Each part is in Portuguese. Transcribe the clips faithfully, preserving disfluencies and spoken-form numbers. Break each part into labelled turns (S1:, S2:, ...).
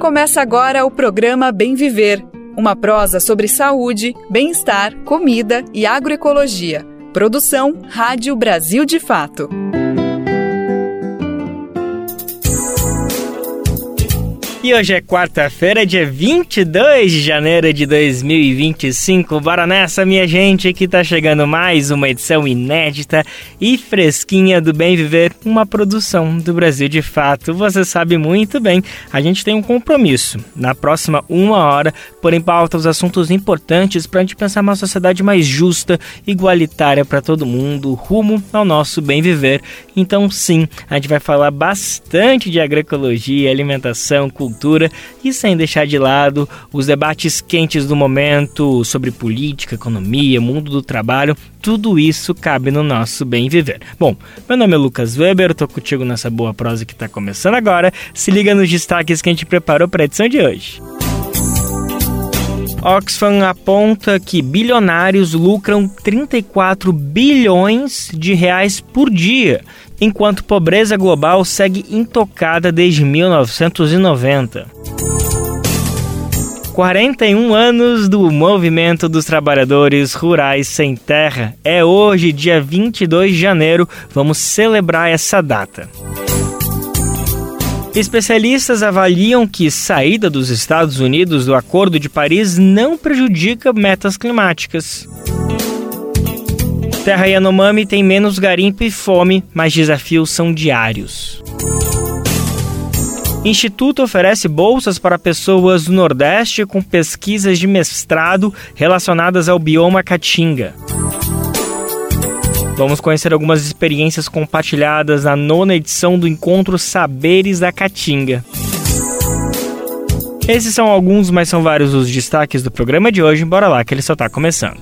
S1: Começa agora o programa Bem Viver, uma prosa sobre saúde, bem-estar, comida e agroecologia. Produção Rádio Brasil de Fato.
S2: E hoje é quarta-feira, dia vinte e dois de janeiro de dois mil e vinte e cinco. Bora nessa, minha gente, que tá chegando mais uma edição inédita e fresquinha do Bem Viver, uma produção do Brasil de Fato. Você sabe muito bem, a gente tem um compromisso. Na próxima uma hora, pôr em pauta os assuntos importantes pra gente pensar uma sociedade mais justa, igualitária para todo mundo, rumo ao nosso bem viver. Então, sim, a gente vai falar bastante de agroecologia, alimentação, cultura, cultura e sem deixar de lado os debates quentes do momento sobre política, economia, mundo do trabalho. Tudo isso cabe no nosso Bem Viver. Bom, meu nome é Lucas Weber, tô contigo nessa boa prosa que tá começando agora. Se liga nos destaques que a gente preparou para a edição de hoje. Oxfam aponta que bilionários lucram trinta e quatro bilhões de reais por dia, enquanto pobreza global segue intocada desde mil novecentos e noventa. quarenta e um anos do Movimento dos Trabalhadores Rurais Sem Terra. É hoje, dia vinte e dois de janeiro, vamos celebrar essa data. Especialistas avaliam que saída dos Estados Unidos do Acordo de Paris não prejudica metas climáticas. Terra Yanomami tem menos garimpo e fome, mas desafios são diários. Instituto oferece bolsas para pessoas do Nordeste com pesquisas de mestrado relacionadas ao bioma Caatinga. Vamos conhecer algumas experiências compartilhadas na nona edição do Encontro Saberes da Caatinga. Esses são alguns, mas são vários os destaques do programa de hoje. Bora lá que ele só está começando.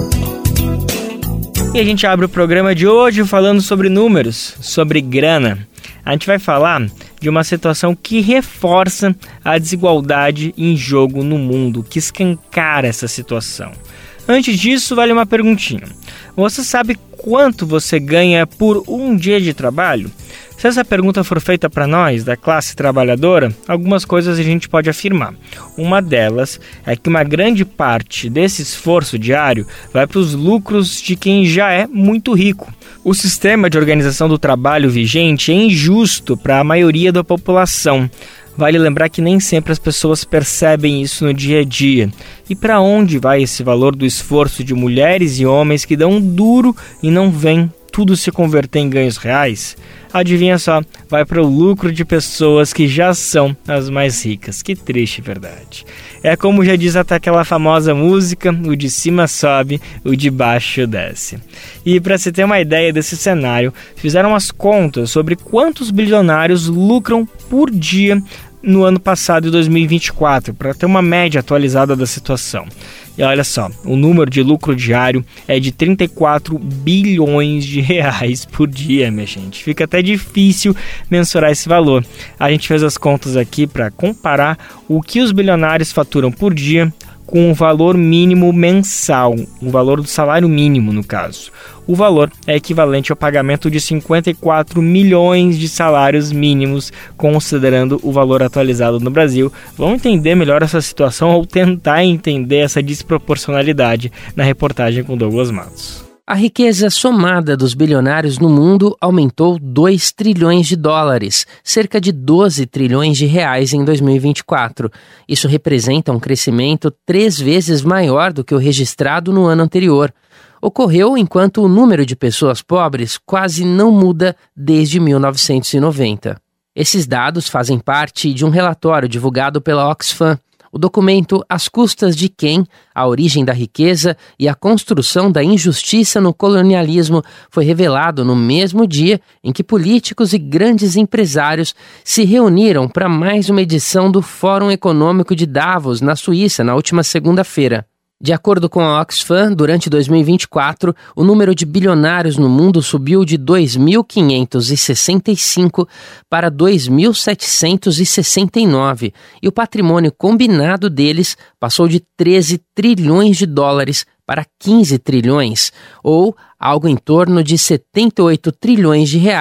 S2: E a gente abre o programa de hoje falando sobre números, sobre grana. A gente vai falar de uma situação que reforça a desigualdade em jogo no mundo, que escancara essa situação. Antes disso, vale uma perguntinha. Você sabe quanto você ganha por um dia de trabalho? Se essa pergunta for feita para nós, da classe trabalhadora, algumas coisas a gente pode afirmar. Uma delas é que uma grande parte desse esforço diário vai para os lucros de quem já é muito rico. O sistema de organização do trabalho vigente é injusto para a maioria da população. Vale lembrar que nem sempre as pessoas percebem isso no dia a dia. E para onde vai esse valor do esforço de mulheres e homens que dão duro e não veem tudo se converter em ganhos reais? Adivinha só, vai para o lucro de pessoas que já são as mais ricas. Que triste verdade. É como já diz até aquela famosa música, o de cima sobe, o de baixo desce. E para se ter uma ideia desse cenário, fizeram as contas sobre quantos bilionários lucram por dia no ano passado, de dois mil e vinte e quatro, para ter uma média atualizada da situação. E olha só, o número de lucro diário é de trinta e quatro bilhões de reais por dia, minha gente. Fica até difícil mensurar esse valor. A gente fez as contas aqui para comparar o que os bilionários faturam por dia com o valor mínimo mensal, o valor do salário mínimo, no caso. O valor é equivalente ao pagamento de cinquenta e quatro milhões de salários mínimos, considerando o valor atualizado no Brasil. Vamos entender melhor essa situação ou tentar entender essa desproporcionalidade na reportagem com Douglas Matos.
S3: A riqueza somada dos bilionários no mundo aumentou dois trilhões de dólares, cerca de doze trilhões de reais em dois mil e vinte e quatro. Isso representa um crescimento três vezes maior do que o registrado no ano anterior. Ocorreu enquanto o número de pessoas pobres quase não muda desde mil novecentos e noventa. Esses dados fazem parte de um relatório divulgado pela Oxfam. O documento As Custas de Quem? A Origem da Riqueza e a Construção da Injustiça no Colonialismo foi revelado no mesmo dia em que políticos e grandes empresários se reuniram para mais uma edição do Fórum Econômico de Davos, na Suíça, na última segunda-feira. De acordo com a Oxfam, durante dois mil e vinte e quatro, o número de bilionários no mundo subiu de dois mil quinhentos e sessenta e cinco para dois mil setecentos e sessenta e nove, e o patrimônio combinado deles passou de treze trilhões de dólares para quinze trilhões, ou algo em torno de setenta e oito trilhões de reais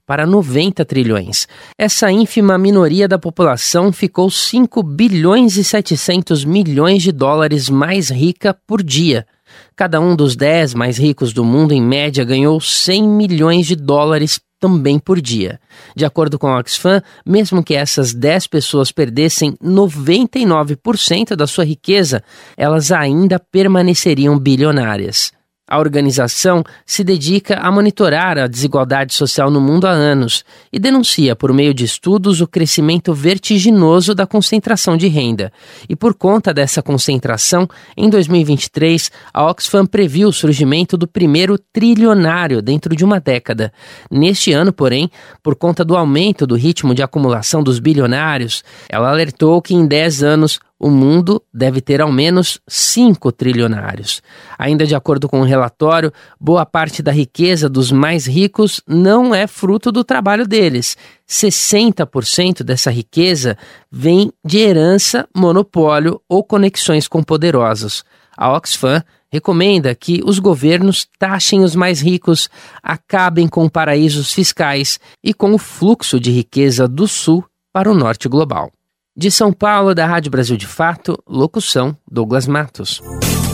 S3: para noventa trilhões. Essa ínfima minoria da população ficou cinco bilhões e setecentos milhões de dólares mais rica por dia. Cada um dos dez mais ricos do mundo, em média, ganhou cem milhões de dólares também por dia. De acordo com a Oxfam, mesmo que essas dez pessoas perdessem noventa e nove por cento da sua riqueza, elas ainda permaneceriam bilionárias. A organização se dedica a monitorar a desigualdade social no mundo há anos e denuncia, por meio de estudos, o crescimento vertiginoso da concentração de renda. E por conta dessa concentração, em dois mil e vinte e três, a Oxfam previu o surgimento do primeiro trilionário dentro de uma década. Neste ano, porém, por conta do aumento do ritmo de acumulação dos bilionários, ela alertou que em dez anos o mundo deve ter ao menos cinco trilionários. Ainda de acordo com o relatório, boa parte da riqueza dos mais ricos não é fruto do trabalho deles. sessenta por cento dessa riqueza vem de herança, monopólio ou conexões com poderosos. A Oxfam recomenda que os governos taxem os mais ricos, acabem com paraísos fiscais e com o fluxo de riqueza do sul para o norte global. De São Paulo, da Rádio Brasil de Fato, locução Douglas Matos.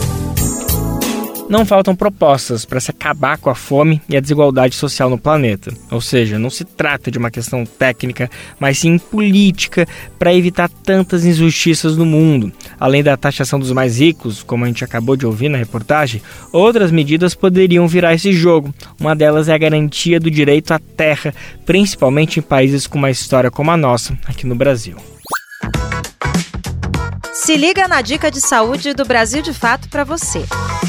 S2: Não faltam propostas para se acabar com a fome e a desigualdade social no planeta. Ou seja, não se trata de uma questão técnica, mas sim política para evitar tantas injustiças no mundo. Além da taxação dos mais ricos, como a gente acabou de ouvir na reportagem, outras medidas poderiam virar esse jogo. Uma delas é a garantia do direito à terra, principalmente em países com uma história como a nossa, aqui no Brasil.
S4: Se liga na dica de saúde do Brasil de Fato para você.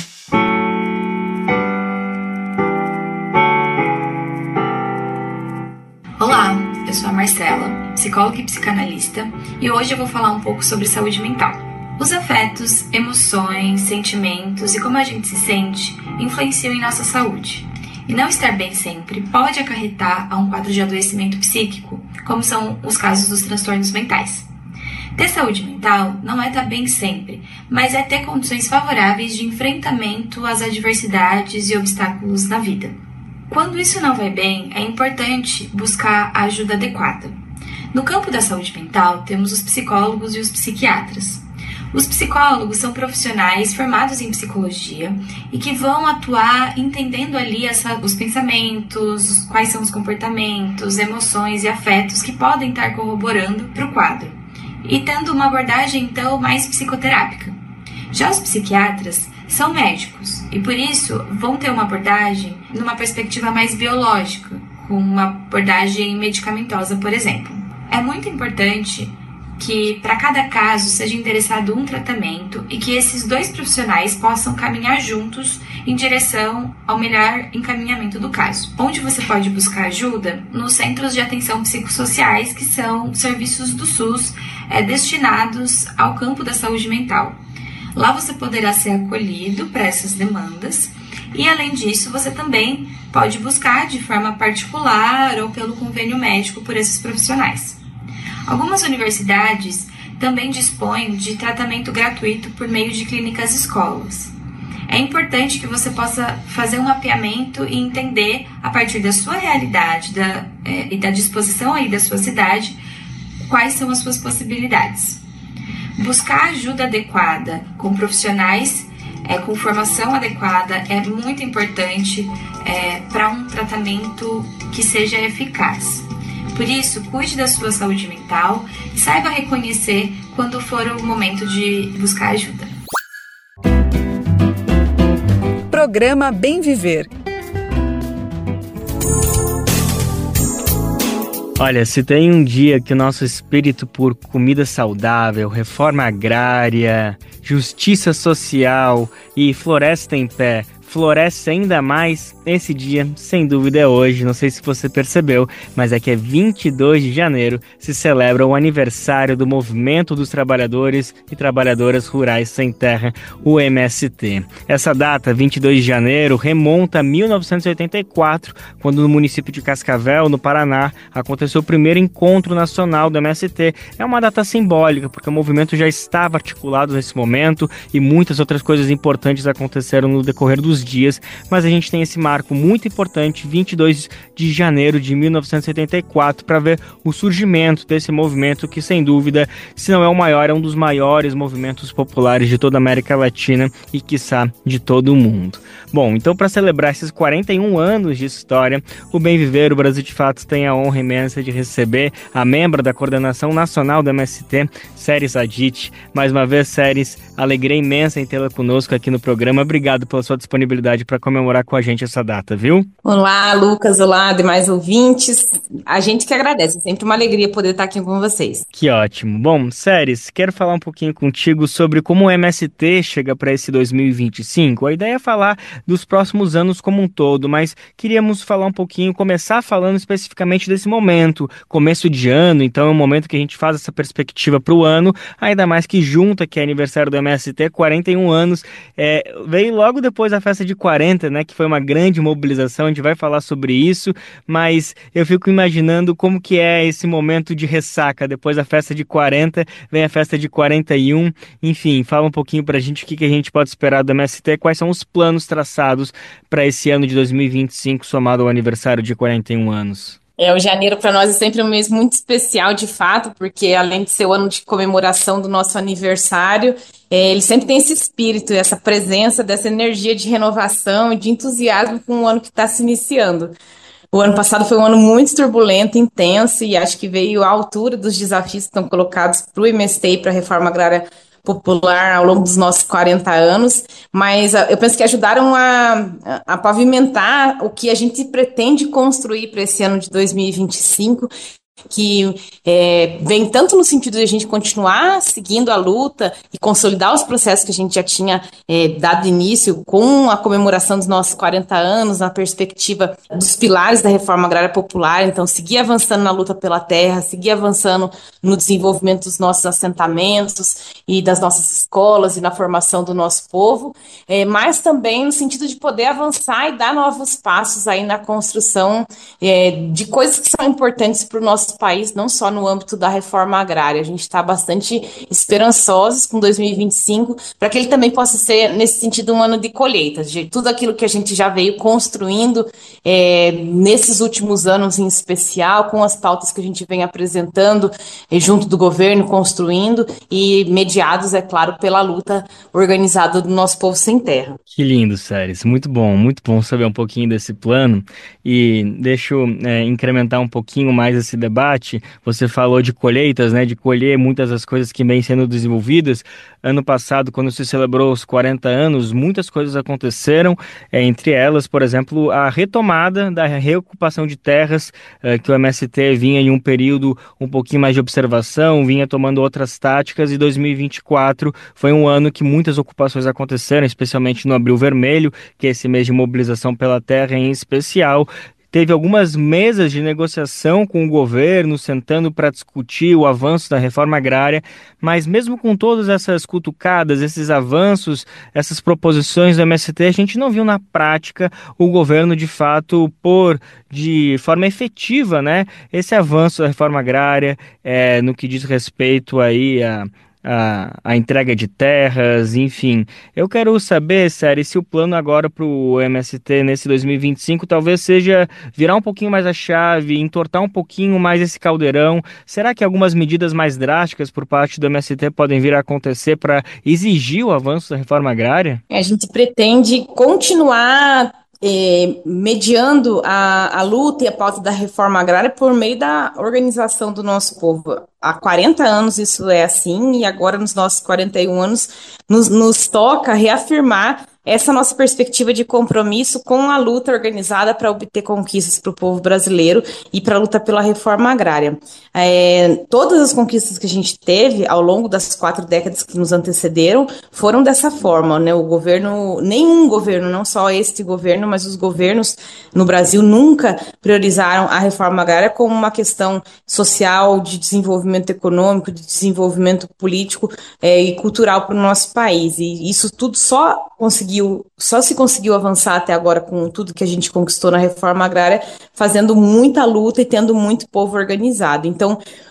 S5: Olá, eu sou a Marcela, psicóloga e psicanalista, e hoje eu vou falar um pouco sobre saúde mental. Os afetos, emoções, sentimentos e como a gente se sente influenciam em nossa saúde. E não estar bem sempre pode acarretar a um quadro de adoecimento psíquico, como são os casos dos transtornos mentais. Ter saúde mental não é estar bem sempre, mas é ter condições favoráveis de enfrentamento às adversidades e obstáculos na vida. Quando isso não vai bem, é importante buscar a ajuda adequada. No campo da saúde mental, temos os psicólogos e os psiquiatras. Os psicólogos são profissionais formados em psicologia e que vão atuar entendendo ali essa, os pensamentos, quais são os comportamentos, emoções e afetos que podem estar corroborando para o quadro. E tendo uma abordagem, então, mais psicoterápica. Já os psiquiatras são médicos e, por isso, vão ter uma abordagem numa perspectiva mais biológica, com uma abordagem medicamentosa, por exemplo. É muito importante que, para cada caso, seja endereçado um tratamento e que esses dois profissionais possam caminhar juntos em direção ao melhor encaminhamento do caso. Onde você pode buscar ajuda? Nos centros de atenção psicossociais, que são serviços do SUS é, destinados ao campo da saúde mental. Lá você poderá ser acolhido para essas demandas e, além disso, você também pode buscar de forma particular ou pelo convênio médico por esses profissionais. Algumas universidades também dispõem de tratamento gratuito por meio de clínicas escolas. É importante que você possa fazer um mapeamento e entender, a partir da sua realidade da, é, e da disposição aí da sua cidade, quais são as suas possibilidades. Buscar ajuda adequada com profissionais é, com formação adequada é muito importante é, para um tratamento que seja eficaz. Por isso, cuide da sua saúde mental e saiba reconhecer quando for o momento de buscar ajuda.
S1: Programa Bem Viver.
S2: Olha, se tem um dia que o nosso espírito por comida saudável, reforma agrária, justiça social e floresta em pé floresce ainda mais, esse dia, sem dúvida, é hoje. Não sei se você percebeu, mas é que é vinte e dois de janeiro se celebra o aniversário do Movimento dos Trabalhadores e Trabalhadoras Rurais Sem Terra, o M S T. Essa data, vinte e dois de janeiro, remonta a mil novecentos e oitenta e quatro, quando no município de Cascavel, no Paraná, aconteceu o primeiro encontro nacional do M S T. É uma data simbólica, porque o movimento já estava articulado nesse momento e muitas outras coisas importantes aconteceram no decorrer dos dias, mas a gente tem esse marco marco muito importante, vinte e dois de janeiro de mil novecentos e setenta e quatro, para ver o surgimento desse movimento que, sem dúvida, se não é o maior, é um dos maiores movimentos populares de toda a América Latina e, quiçá, de todo o mundo. Bom, então, para celebrar esses quarenta e um anos de história, o Bem Viver, o Brasil de Fato, tem a honra imensa de receber a membro da coordenação nacional do M S T, Seres Adit. Mais uma vez, Seres, alegria imensa em tê-la conosco aqui no programa. Obrigado pela sua disponibilidade para comemorar com a gente essa data, viu?
S6: Olá, Lucas, olá, demais ouvintes. A gente que agradece, é sempre uma alegria poder estar aqui com vocês.
S2: Que ótimo. Bom, Seres, quero falar um pouquinho contigo sobre como o M S T chega para esse dois mil e vinte e cinco. A ideia é falar dos próximos anos como um todo, mas queríamos falar um pouquinho, começar falando especificamente desse momento, começo de ano, então é um momento que a gente faz essa perspectiva para o ano, ainda mais que junta, que é aniversário do M S T, quarenta e um anos, é, veio logo depois da festa de quarenta, né, que foi uma grande mobilização, a gente vai falar sobre isso, mas eu fico imaginando como que é esse momento de ressaca, depois da festa de quarenta, vem a festa de quarenta e um, enfim, fala um pouquinho pra gente o que, que a gente pode esperar do M S T, quais são os planos traçados para esse ano de dois mil e vinte e cinco, somado ao aniversário de quarenta e um anos.
S6: É, o janeiro para nós é sempre um mês muito especial, de fato, porque além de ser o ano de comemoração do nosso aniversário, é, ele sempre tem esse espírito, essa presença, dessa energia de renovação e de entusiasmo com o ano que está se iniciando. O ano passado foi um ano muito turbulento, intenso, e acho que veio à altura dos desafios que estão colocados para o M S T e para a reforma agrária popular ao longo dos nossos quarenta anos, mas eu penso que ajudaram a, a pavimentar o que a gente pretende construir para esse ano de dois mil e vinte e cinco, que é, vem tanto no sentido de a gente continuar seguindo a luta e consolidar os processos que a gente já tinha é, dado início com a comemoração dos nossos quarenta anos, na perspectiva dos pilares da reforma agrária popular, então seguir avançando na luta pela terra, seguir avançando no desenvolvimento dos nossos assentamentos e das nossas escolas e na formação do nosso povo, é, mas também no sentido de poder avançar e dar novos passos aí na construção é, de coisas que são importantes para o nosso país, não só no âmbito da reforma agrária. A gente está bastante esperançosos com dois mil e vinte e cinco, para que ele também possa ser, nesse sentido, um ano de colheitas, de tudo aquilo que a gente já veio construindo é, nesses últimos anos em especial, com as pautas que a gente vem apresentando é, junto do governo, construindo, e mediados, é claro, pela luta organizada do nosso povo sem terra.
S2: Que lindo, Seres. Muito bom, muito bom saber um pouquinho desse plano, e deixa eu é, incrementar um pouquinho mais esse debate. Você falou de colheitas, né, de colher muitas das coisas que vêm sendo desenvolvidas. Ano passado, quando se celebrou os quarenta anos, muitas coisas aconteceram, é, entre elas, por exemplo, a retomada da reocupação de terras, é, que o M S T vinha em um período um pouquinho mais de observação, vinha tomando outras táticas, e dois mil e vinte e quatro foi um ano que muitas ocupações aconteceram, especialmente no Abril Vermelho, que é esse mês de mobilização pela terra em especial. Teve algumas mesas de negociação com o governo, sentando para discutir o avanço da reforma agrária, mas mesmo com todas essas cutucadas, esses avanços, essas proposições do M S T, a gente não viu na prática o governo, de fato, pôr de forma efetiva, né, esse avanço da reforma agrária, é, no que diz respeito aí a... A, a entrega de terras, enfim. Eu quero saber, Seres, se o plano agora para o M S T nesse dois mil e vinte e cinco talvez seja virar um pouquinho mais a chave, entortar um pouquinho mais esse caldeirão. Será que algumas medidas mais drásticas por parte do M S T podem vir a acontecer para exigir o avanço da reforma agrária?
S6: A gente pretende continuar Eh, mediando a, a luta e a pauta da reforma agrária por meio da organização do nosso povo. Há quarenta anos isso é assim, e agora nos nossos quarenta e um anos nos, nos toca reafirmar essa nossa perspectiva de compromisso com a luta organizada para obter conquistas para o povo brasileiro e para a luta pela reforma agrária. É, todas as conquistas que a gente teve ao longo das quatro décadas que nos antecederam foram dessa forma, né? O governo, nenhum governo, não só este governo, mas os governos no Brasil nunca priorizaram a reforma agrária como uma questão social, de desenvolvimento econômico, de desenvolvimento político é, e cultural para o nosso país. E isso tudo só conseguiu, só se conseguiu avançar até agora com tudo que a gente conquistou na reforma agrária, fazendo muita luta e tendo muito povo organizado. Então,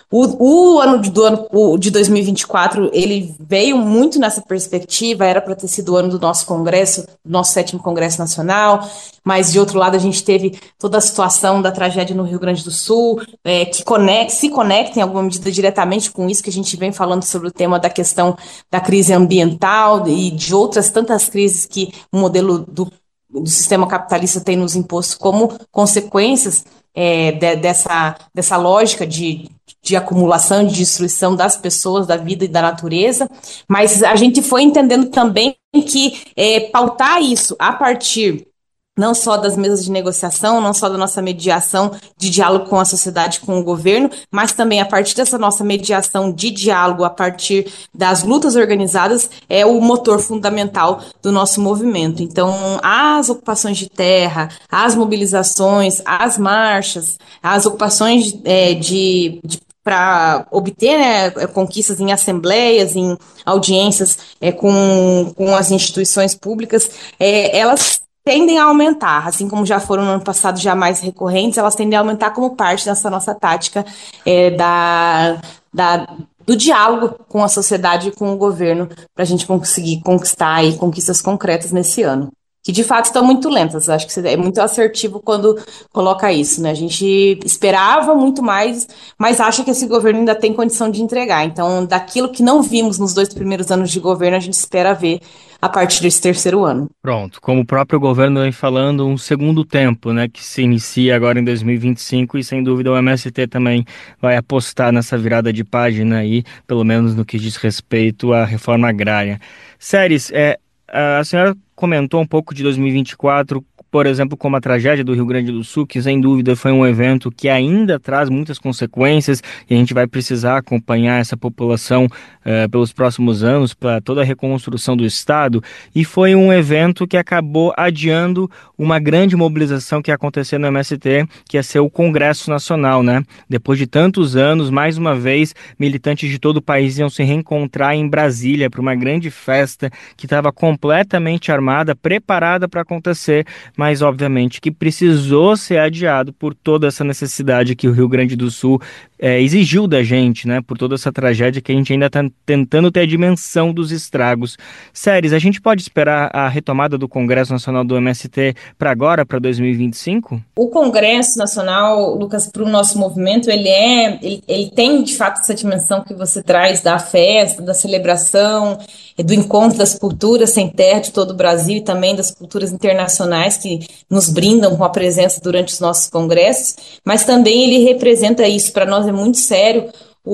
S6: O, o ano, de, do ano o, de dois mil e vinte e quatro, ele veio muito nessa perspectiva, era para ter sido o ano do nosso congresso, do nosso sétimo Congresso Nacional, mas de outro lado a gente teve toda a situação da tragédia no Rio Grande do Sul, é, que conecta, se conecta em alguma medida diretamente com isso que a gente vem falando sobre o tema da questão da crise ambiental e de outras tantas crises que o modelo do, do sistema capitalista tem nos imposto como consequências é, de, dessa, dessa lógica de de acumulação, de destruição das pessoas, da vida e da natureza, mas a gente foi entendendo também que é, pautar isso a partir não só das mesas de negociação, não só da nossa mediação de diálogo com a sociedade, com o governo, mas também a partir dessa nossa mediação de diálogo, a partir das lutas organizadas, é o motor fundamental do nosso movimento. Então, as ocupações de terra, as mobilizações, as marchas, as ocupações é, de, de para obter, né, conquistas em assembleias, em audiências é, com, com as instituições públicas, é, elas tendem a aumentar, assim como já foram no ano passado já mais recorrentes, elas tendem a aumentar como parte dessa nossa tática é, da, da, do diálogo com a sociedade e com o governo para a gente conseguir conquistar aí conquistas concretas nesse ano. Que de fato estão muito lentas, acho que você é muito assertivo quando coloca isso, né? A gente esperava muito mais, mas acha que esse governo ainda tem condição de entregar. Então, daquilo que não vimos nos dois primeiros anos de governo, a gente espera ver a partir desse terceiro ano.
S2: Pronto, como o próprio governo vem falando, um segundo tempo, né, que se inicia agora em dois mil e vinte e cinco e sem dúvida o M S T também vai apostar nessa virada de página aí, pelo menos no que diz respeito à reforma agrária. Séries, é, a senhora comentou um pouco de dois mil e vinte e quatro, por exemplo, como a tragédia do Rio Grande do Sul, que sem dúvida foi um evento que ainda traz muitas consequências e a gente vai precisar acompanhar essa população uh, pelos próximos anos para toda a reconstrução do Estado, e foi um evento que acabou adiando uma grande mobilização que ia acontecer no M S T, que ia ser o Congresso Nacional, né? Depois de tantos anos, mais uma vez, militantes de todo o país iam se reencontrar em Brasília para uma grande festa que estava completamente armada, preparada para acontecer, mas obviamente que precisou ser adiado por toda essa necessidade que o Rio Grande do Sul é, exigiu da gente, né? Por toda essa tragédia que a gente ainda está tentando ter a dimensão dos estragos. Séries, a gente pode esperar a retomada do Congresso Nacional do M S T para agora, para dois mil e vinte e cinco?
S6: O Congresso Nacional, Lucas, para o nosso movimento, ele é, ele, ele tem de fato essa dimensão que você traz da festa, da celebração, do encontro das culturas sem terra de todo o Brasil e também das culturas internacionais que nos brindam com a presença durante os nossos congressos, mas também ele representa isso, para nós é muito sério,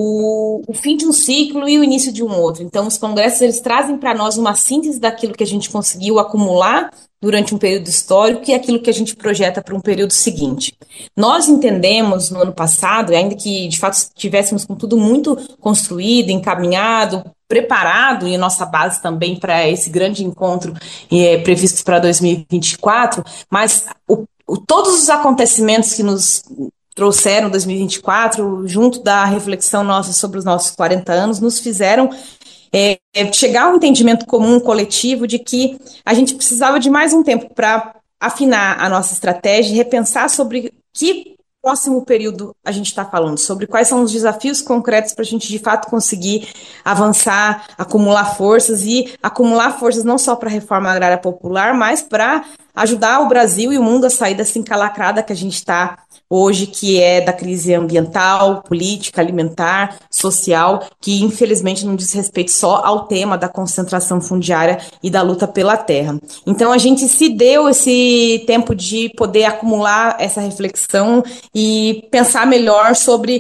S6: o, o fim de um ciclo e o início de um outro. Então, os congressos, eles trazem para nós uma síntese daquilo que a gente conseguiu acumular durante um período histórico e aquilo que a gente projeta para um período seguinte. Nós entendemos no ano passado, ainda que de fato estivéssemos com tudo muito construído, encaminhado, preparado, e nossa base também para esse grande encontro é, previsto para dois mil e vinte e quatro, mas o, o, todos os acontecimentos que nos trouxeram dois mil e vinte e quatro, junto da reflexão nossa sobre os nossos quarenta anos, nos fizeram É, chegar a um entendimento comum, coletivo, de que a gente precisava de mais um tempo para afinar a nossa estratégia e repensar sobre que próximo período a gente está falando, sobre quais são os desafios concretos para a gente, de fato, conseguir avançar, acumular forças e acumular forças não só para a reforma agrária popular, mas para ajudar o Brasil e o mundo a sair dessa encalacrada que a gente está hoje, que é da crise ambiental, política, alimentar, social, que infelizmente não diz respeito só ao tema da concentração fundiária e da luta pela terra. Então a gente se deu esse tempo de poder acumular essa reflexão e pensar melhor sobre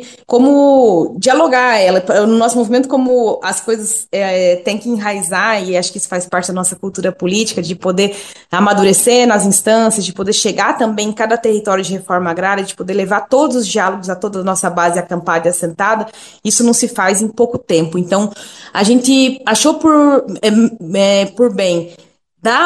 S6: como dialogar ela, no nosso movimento, como as coisas é, têm que enraizar, e acho que isso faz parte da nossa cultura política, de poder amadurecer nas instâncias, de poder chegar também em cada território de reforma agrária, de poder levar todos os diálogos a toda a nossa base acampada e assentada. Isso não se faz em pouco tempo. Então, a gente achou por, é, é, por bem dar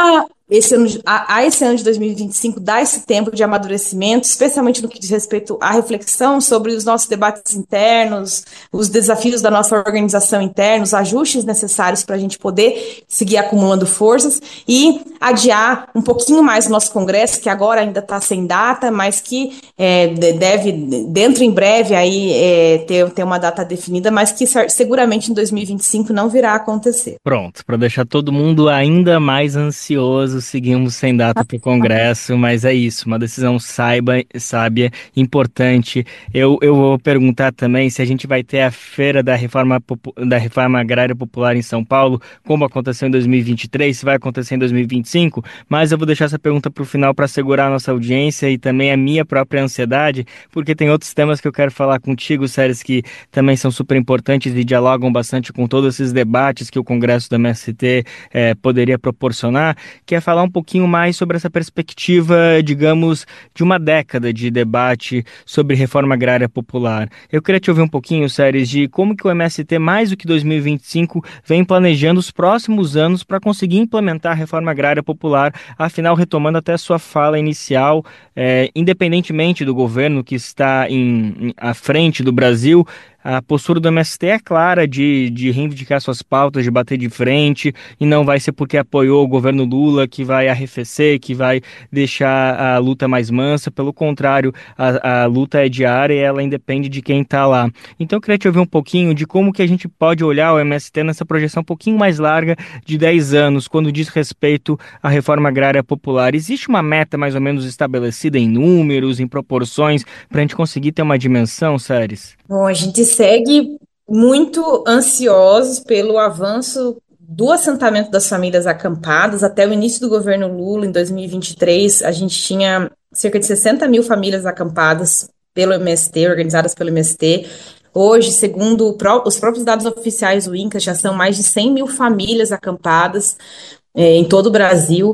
S6: esse ano, a, a esse ano de dois mil e vinte e cinco dá esse tempo de amadurecimento, especialmente no que diz respeito à reflexão sobre os nossos debates internos, os desafios da nossa organização interna, os ajustes necessários para a gente poder seguir acumulando forças e adiar um pouquinho mais o nosso congresso, que agora ainda está sem data, mas que é, deve, dentro em breve, aí, é, ter, ter uma data definida, mas que seguramente em dois mil e vinte e cinco não virá a acontecer.
S2: Pronto, para deixar todo mundo ainda mais ansioso, seguimos sem data para o Congresso, mas é isso, uma decisão saiba, sábia, importante. Eu, eu vou perguntar também se a gente vai ter a Feira da Reforma, da Reforma Agrária Popular em São Paulo, como aconteceu em dois mil e vinte e três, se vai acontecer em dois mil e vinte e cinco, mas eu vou deixar essa pergunta para o final para segurar a nossa audiência e também a minha própria ansiedade, porque tem outros temas que eu quero falar contigo, Séries, que também são super importantes e dialogam bastante com todos esses debates que o Congresso do M S T eh, poderia proporcionar, que é falar um pouquinho mais sobre essa perspectiva, digamos, de uma década de debate sobre reforma agrária popular. Eu queria te ouvir um pouquinho, Séries, de como que o M S T, mais do que dois mil e vinte e cinco, vem planejando os próximos anos para conseguir implementar a reforma agrária popular, afinal, retomando até a sua fala inicial, eh, independentemente do governo que está em, em, à frente do Brasil, a postura do M S T é clara de, de reivindicar suas pautas, de bater de frente, e não vai ser porque apoiou o governo Lula que vai arrefecer, que vai deixar a luta mais mansa. Pelo contrário, a, a luta é diária e ela independe de quem está lá. Então eu queria te ouvir um pouquinho de como que a gente pode olhar o M S T nessa projeção um pouquinho mais larga de dez anos, quando diz respeito à reforma agrária popular. Existe uma meta mais ou menos estabelecida em números, em proporções, para a gente conseguir ter uma dimensão, Séries?
S6: Bom, a gente segue muito ansiosos pelo avanço do assentamento das famílias acampadas. Até o início do governo Lula, em dois mil e vinte e três, a gente tinha cerca de sessenta mil famílias acampadas pelo M S T, organizadas pelo M S T. Hoje, segundo os próprios dados oficiais do INCRA, já são mais de cem mil famílias acampadas É, em todo o Brasil,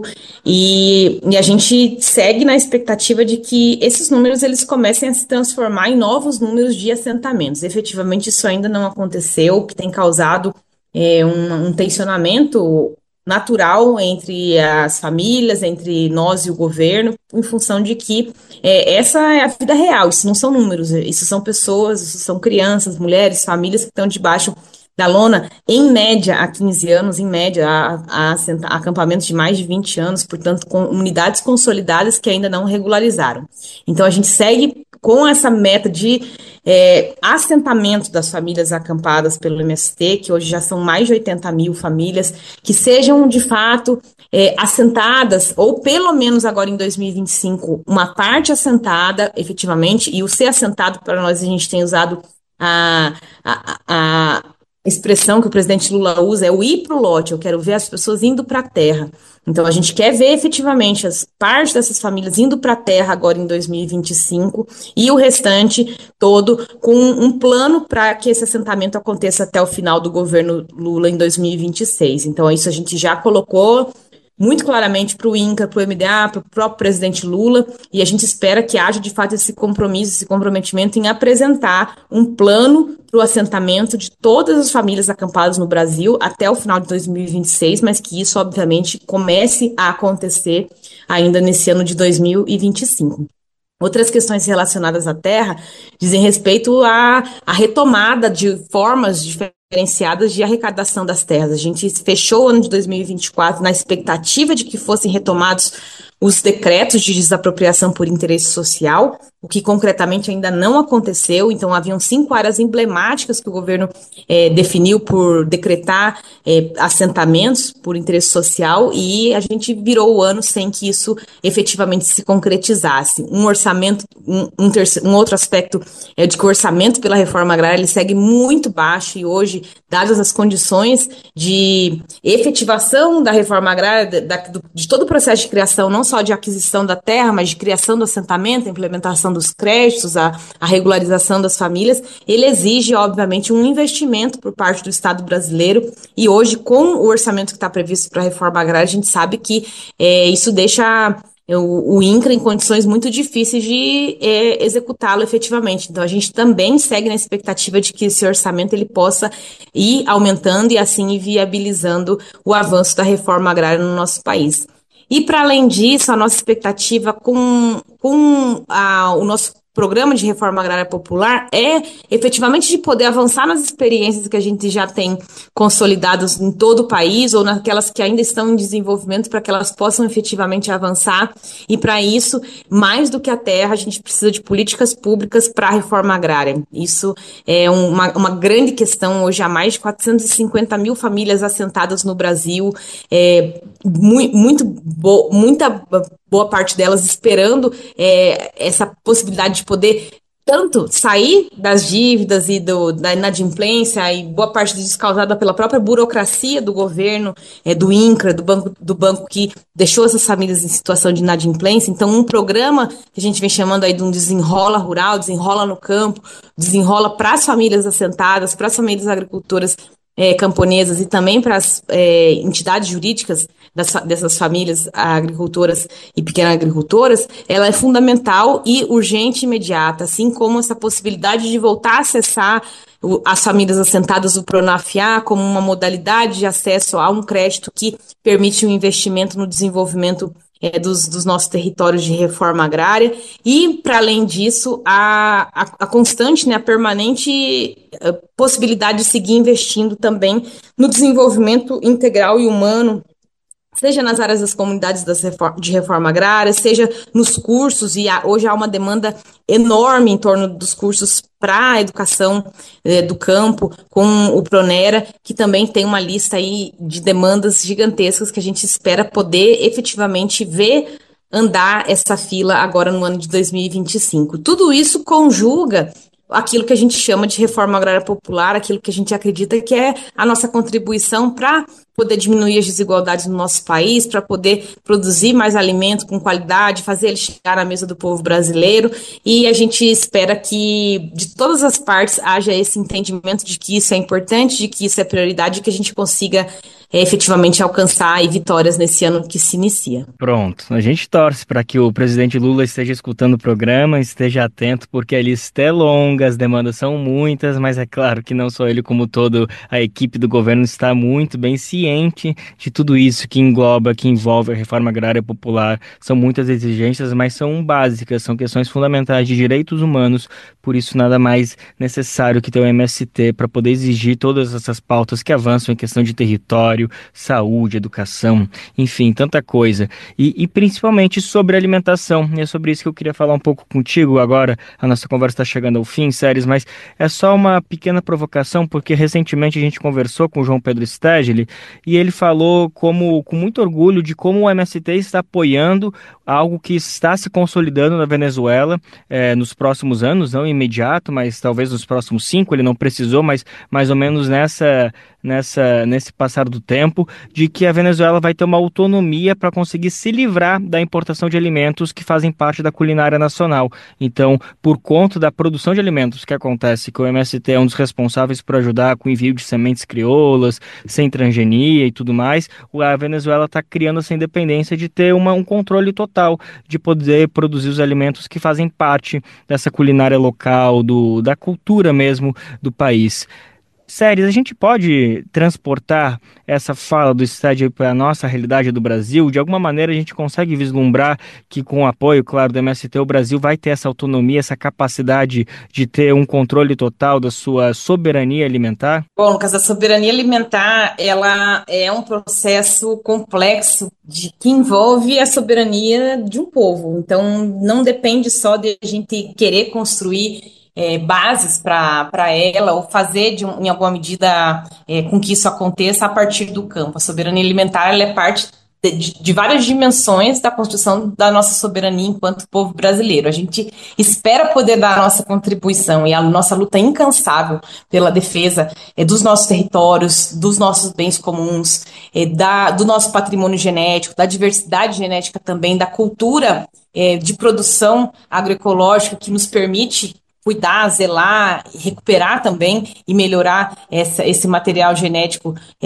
S6: e, e a gente segue na expectativa de que esses números eles comecem a se transformar em novos números de assentamentos. Efetivamente, isso ainda não aconteceu, o que tem causado é, um, um tensionamento natural entre as famílias, entre nós e o governo, em função de que é, essa é a vida real, isso não são números, isso são pessoas, isso são crianças, mulheres, famílias que estão debaixo da lona, em média, há quinze anos, em média, há, há acampamentos de mais de vinte anos, portanto, com unidades consolidadas que ainda não regularizaram. Então, a gente segue com essa meta de é, assentamento das famílias acampadas pelo M S T, que hoje já são mais de oitenta mil famílias, que sejam, de fato, é, assentadas, ou pelo menos agora em dois mil e vinte e cinco, uma parte assentada, efetivamente, e o ser assentado, para nós, a gente tem usado a... a, a expressão que o presidente Lula usa é o ir para o lote, eu quero ver as pessoas indo para a terra. Então, a gente quer ver efetivamente as partes dessas famílias indo para a terra agora em dois mil e vinte e cinco e o restante todo com um plano para que esse assentamento aconteça até o final do governo Lula em dois mil e vinte e seis. Então, isso a gente já colocou muito claramente para o INCRA, para o M D A, para o próprio presidente Lula, e a gente espera que haja, de fato, esse compromisso, esse comprometimento em apresentar um plano para o assentamento de todas as famílias acampadas no Brasil até o final de dois mil e vinte e seis, mas que isso, obviamente, comece a acontecer ainda nesse ano de dois mil e vinte e cinco. Outras questões relacionadas à terra dizem respeito à, à retomada de formas diferenciadas de arrecadação das terras. A gente fechou o ano de dois mil e vinte e quatro na expectativa de que fossem retomados os decretos de desapropriação por interesse social, o que concretamente ainda não aconteceu. Então, haviam cinco áreas emblemáticas que o governo é, definiu por decretar é, assentamentos por interesse social, e a gente virou o ano sem que isso efetivamente se concretizasse. Um orçamento, um, um, terceiro, um outro aspecto é de que o orçamento pela reforma agrária ele segue muito baixo, e hoje, dadas as condições de efetivação da reforma agrária, da, do, de todo o processo de criação, não só de aquisição da terra, mas de criação do assentamento, a implementação dos créditos, a, a regularização das famílias, ele exige, obviamente, um investimento por parte do Estado brasileiro, e hoje, com o orçamento que está previsto para a reforma agrária, a gente sabe que é, isso deixa o, o INCRA em condições muito difíceis de é, executá-lo efetivamente. Então, a gente também segue na expectativa de que esse orçamento ele possa ir aumentando e, assim, viabilizando o avanço da reforma agrária no nosso país. E, para além disso, a nossa expectativa com, com a, o nosso programa de reforma agrária popular é efetivamente de poder avançar nas experiências que a gente já tem consolidadas em todo o país ou naquelas que ainda estão em desenvolvimento para que elas possam efetivamente avançar. E para isso, mais do que a terra, a gente precisa de políticas públicas para a reforma agrária. Isso é uma, uma grande questão hoje. Há mais de quatrocentas e cinquenta mil famílias assentadas no Brasil, é, muito, muito bo, muita boa parte delas esperando é, essa possibilidade de poder tanto sair das dívidas e do, da inadimplência, e boa parte disso causada pela própria burocracia do governo, é, do INCRA, do banco, do banco que deixou essas famílias em situação de inadimplência. Então, um programa que a gente vem chamando aí de um desenrola rural, desenrola no campo, desenrola para as famílias assentadas, para as famílias agricultoras É, camponesas e também para as é, entidades jurídicas das, dessas famílias agricultoras e pequenas agricultoras, ela é fundamental e urgente e imediata, assim como essa possibilidade de voltar a acessar o, as famílias assentadas do Pronaf-A como uma modalidade de acesso a um crédito que permite um investimento no desenvolvimento É, dos, dos nossos territórios de reforma agrária. E, para além disso, a, a, a constante, né, a permanente a possibilidade de seguir investindo também no desenvolvimento integral e humano, seja nas áreas das comunidades das reforma, de reforma agrária, seja nos cursos, e há, hoje há uma demanda enorme em torno dos cursos para a educação eh, do campo, com o Pronera, que também tem uma lista aí de demandas gigantescas que a gente espera poder efetivamente ver andar essa fila agora no ano de dois mil e vinte e cinco. Tudo isso conjuga aquilo que a gente chama de reforma agrária popular, aquilo que a gente acredita que é a nossa contribuição para poder diminuir as desigualdades no nosso país, para poder produzir mais alimento com qualidade, fazer ele chegar à mesa do povo brasileiro, e a gente espera que de todas as partes haja esse entendimento de que isso é importante, de que isso é prioridade, que a gente consiga é, efetivamente alcançar aí vitórias nesse ano que se inicia.
S2: Pronto, a gente torce para que o presidente Lula esteja escutando o programa, esteja atento, porque a lista é longa, as demandas são muitas, mas é claro que não só ele, como toda a equipe do governo está muito bem ciente de tudo isso que engloba, que envolve a reforma agrária popular. São muitas exigências, mas são básicas, são questões fundamentais de direitos humanos, por isso nada mais necessário que ter o M S T para poder exigir todas essas pautas que avançam em questão de território, saúde, educação, enfim, tanta coisa. E, e principalmente sobre alimentação. E é sobre isso que eu queria falar um pouco contigo agora. A nossa conversa está chegando ao fim, Séries, mas é só uma pequena provocação, porque recentemente a gente conversou com o João Pedro Stagli e ele falou como, com muito orgulho de como o M S T está apoiando algo que está se consolidando na Venezuela é, nos próximos anos, não imediato, mas talvez nos próximos cinco, ele não precisou, mas mais ou menos nessa, nessa, nesse passar do tempo, de que a Venezuela vai ter uma autonomia para conseguir se livrar da importação de alimentos que fazem parte da culinária nacional. Então, por conta da produção de alimentos que acontece, que o M S T é um dos responsáveis por ajudar com o envio de sementes crioulas, sem transgenia e tudo mais, a Venezuela está criando essa independência de ter uma, um controle total, de poder produzir os alimentos que fazem parte dessa culinária local, do, da cultura mesmo do país. Séries, a gente pode transportar essa fala do estádio para a nossa realidade do Brasil? De alguma maneira a gente consegue vislumbrar que, com o apoio, claro, do M S T, o Brasil vai ter essa autonomia, essa capacidade de ter um controle total da sua soberania alimentar?
S6: Bom, Lucas, a soberania alimentar, ela é um processo complexo de, que envolve a soberania de um povo. Então, não depende só de a gente querer construir É, bases para ela, ou fazer de um, em alguma medida é, com que isso aconteça a partir do campo. A soberania alimentar ela é parte de, de, de várias dimensões da construção da nossa soberania enquanto povo brasileiro. A gente espera poder dar a nossa contribuição e a nossa luta incansável pela defesa é, dos nossos territórios, dos nossos bens comuns, é, da, do nosso patrimônio genético, da diversidade genética também, da cultura é, de produção agroecológica que nos permite cuidar, zelar, recuperar também e melhorar essa, esse material genético é,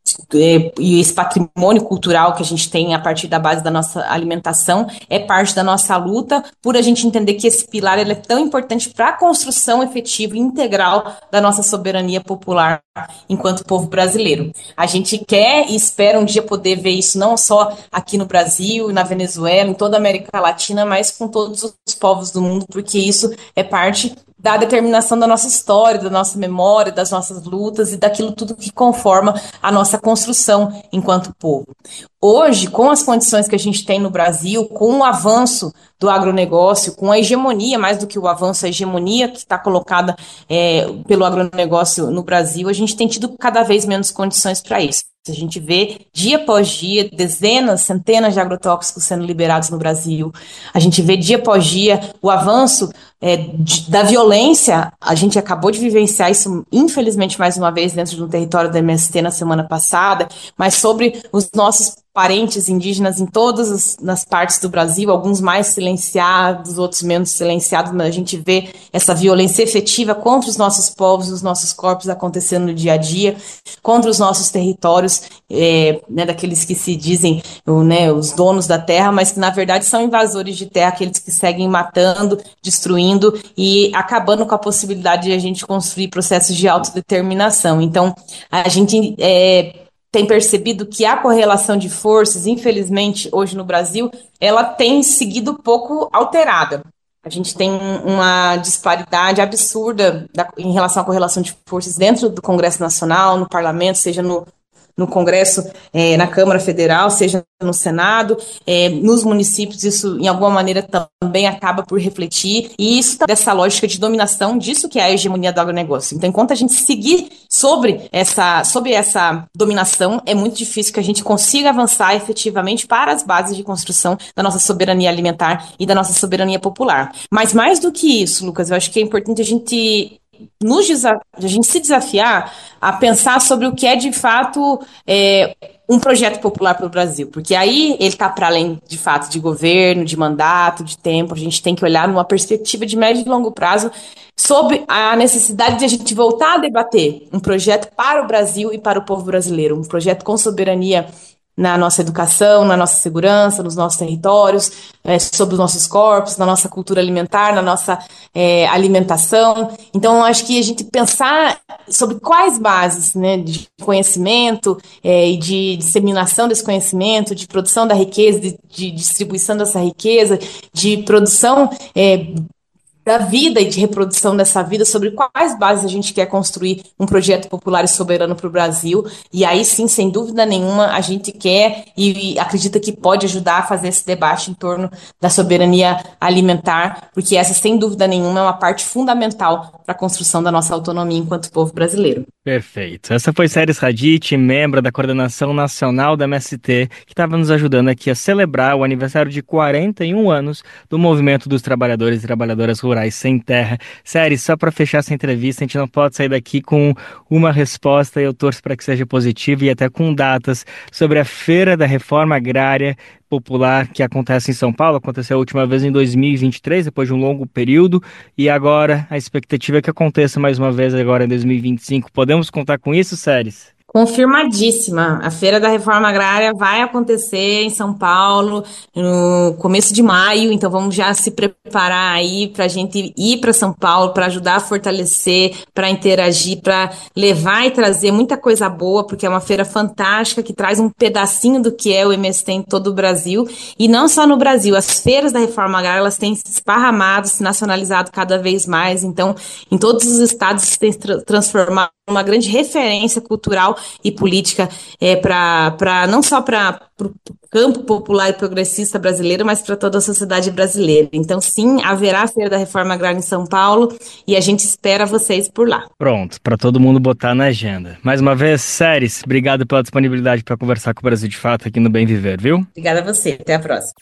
S6: e esse patrimônio cultural que a gente tem a partir da base da nossa alimentação é parte da nossa luta, por a gente entender que esse pilar ele é tão importante para a construção efetiva e integral da nossa soberania popular enquanto povo brasileiro. A gente quer e espera um dia poder ver isso não só aqui no Brasil, na Venezuela, em toda a América Latina, mas com todos os povos do mundo, porque isso é parte da determinação da nossa história, da nossa memória, das nossas lutas e daquilo tudo que conforma a nossa construção enquanto povo. Hoje, com as condições que a gente tem no Brasil, com o avanço do agronegócio, com a hegemonia, mais do que o avanço, a hegemonia que está colocada é, pelo agronegócio no Brasil, a gente tem tido cada vez menos condições para isso. A gente vê dia após dia dezenas, centenas de agrotóxicos sendo liberados no Brasil. A gente vê dia após dia o avanço é, de, da violência. A gente acabou de vivenciar isso, infelizmente, mais uma vez, dentro do território da M S T na semana passada, mas sobre os nossos parentes indígenas em todas as nas partes do Brasil, alguns mais silenciados, outros menos silenciados, mas a gente vê essa violência efetiva contra os nossos povos, os nossos corpos acontecendo no dia a dia, contra os nossos territórios, é, né, daqueles que se dizem né, os donos da terra, mas que na verdade são invasores de terra, aqueles que seguem matando, destruindo e acabando com a possibilidade de a gente construir processos de autodeterminação. Então, a gente é, tem percebido que a correlação de forças, infelizmente, hoje no Brasil, ela tem seguido pouco alterada. A gente tem uma disparidade absurda da, em relação à correlação de forças dentro do Congresso Nacional, no Parlamento, seja no, no Congresso, é, na Câmara Federal, seja no Senado, é, nos municípios, isso em alguma maneira também acaba por refletir, e isso tá dessa lógica de dominação, disso que é a hegemonia do agronegócio. Então, enquanto a gente seguir sobre essa, sobre essa dominação, é muito difícil que a gente consiga avançar efetivamente para as bases de construção da nossa soberania alimentar e da nossa soberania popular. Mas mais do que isso, Lucas, eu acho que é importante a gente nos desa- a gente se desafiar a pensar sobre o que é de fato é, um projeto popular para o Brasil, porque aí ele está para além de fato de governo, de mandato, de tempo. A gente tem que olhar numa perspectiva de médio e longo prazo sobre a necessidade de a gente voltar a debater um projeto para o Brasil e para o povo brasileiro, um projeto com soberania na nossa educação, na nossa segurança, nos nossos territórios, é, sobre os nossos corpos, na nossa cultura alimentar, na nossa é, alimentação. Então, eu acho que a gente pensar sobre quais bases, né, de conhecimento é, e de disseminação desse conhecimento, de produção da riqueza, de, de distribuição dessa riqueza, de produção é, da vida e de reprodução dessa vida, sobre quais bases a gente quer construir um projeto popular e soberano para o Brasil. E aí sim, sem dúvida nenhuma, a gente quer e acredita que pode ajudar a fazer esse debate em torno da soberania alimentar, porque essa, sem dúvida nenhuma, é uma parte fundamental para a construção da nossa autonomia enquanto povo brasileiro.
S2: Perfeito. Essa foi Seres Raditi, membro da Coordenação Nacional da M S T, que estava nos ajudando aqui a celebrar o aniversário de quarenta e um anos do Movimento dos Trabalhadores e Trabalhadoras Rurais Sem Terra. Sério, só para fechar essa entrevista, a gente não pode sair daqui com uma resposta, e eu torço para que seja positiva e até com datas sobre a Feira da Reforma Agrária Popular que acontece em São Paulo. Aconteceu a última vez em dois mil e vinte e três, depois de um longo período, e agora a expectativa é que aconteça mais uma vez agora em dois mil e vinte e cinco. Podemos contar com isso, Séries?
S6: Confirmadíssima. A Feira da Reforma Agrária vai acontecer em São Paulo no começo de maio, então vamos já se preparar aí para a gente ir para São Paulo, para ajudar a fortalecer, para interagir, para levar e trazer muita coisa boa, porque é uma feira fantástica que traz um pedacinho do que é o M S T em todo o Brasil, e não só no Brasil. As feiras da Reforma Agrária, elas têm se esparramado, se nacionalizado cada vez mais, então em todos os estados se tem tra- transformado uma grande referência cultural e política é, para não só para o campo popular e progressista brasileiro, mas para toda a sociedade brasileira. Então, sim, haverá a Feira da Reforma Agrária em São Paulo e a gente espera vocês por lá.
S2: Pronto, para todo mundo botar na agenda. Mais uma vez, Séries, obrigado pela disponibilidade para conversar com o Brasil de Fato aqui no Bem Viver, viu?
S6: Obrigada a você, até a próxima.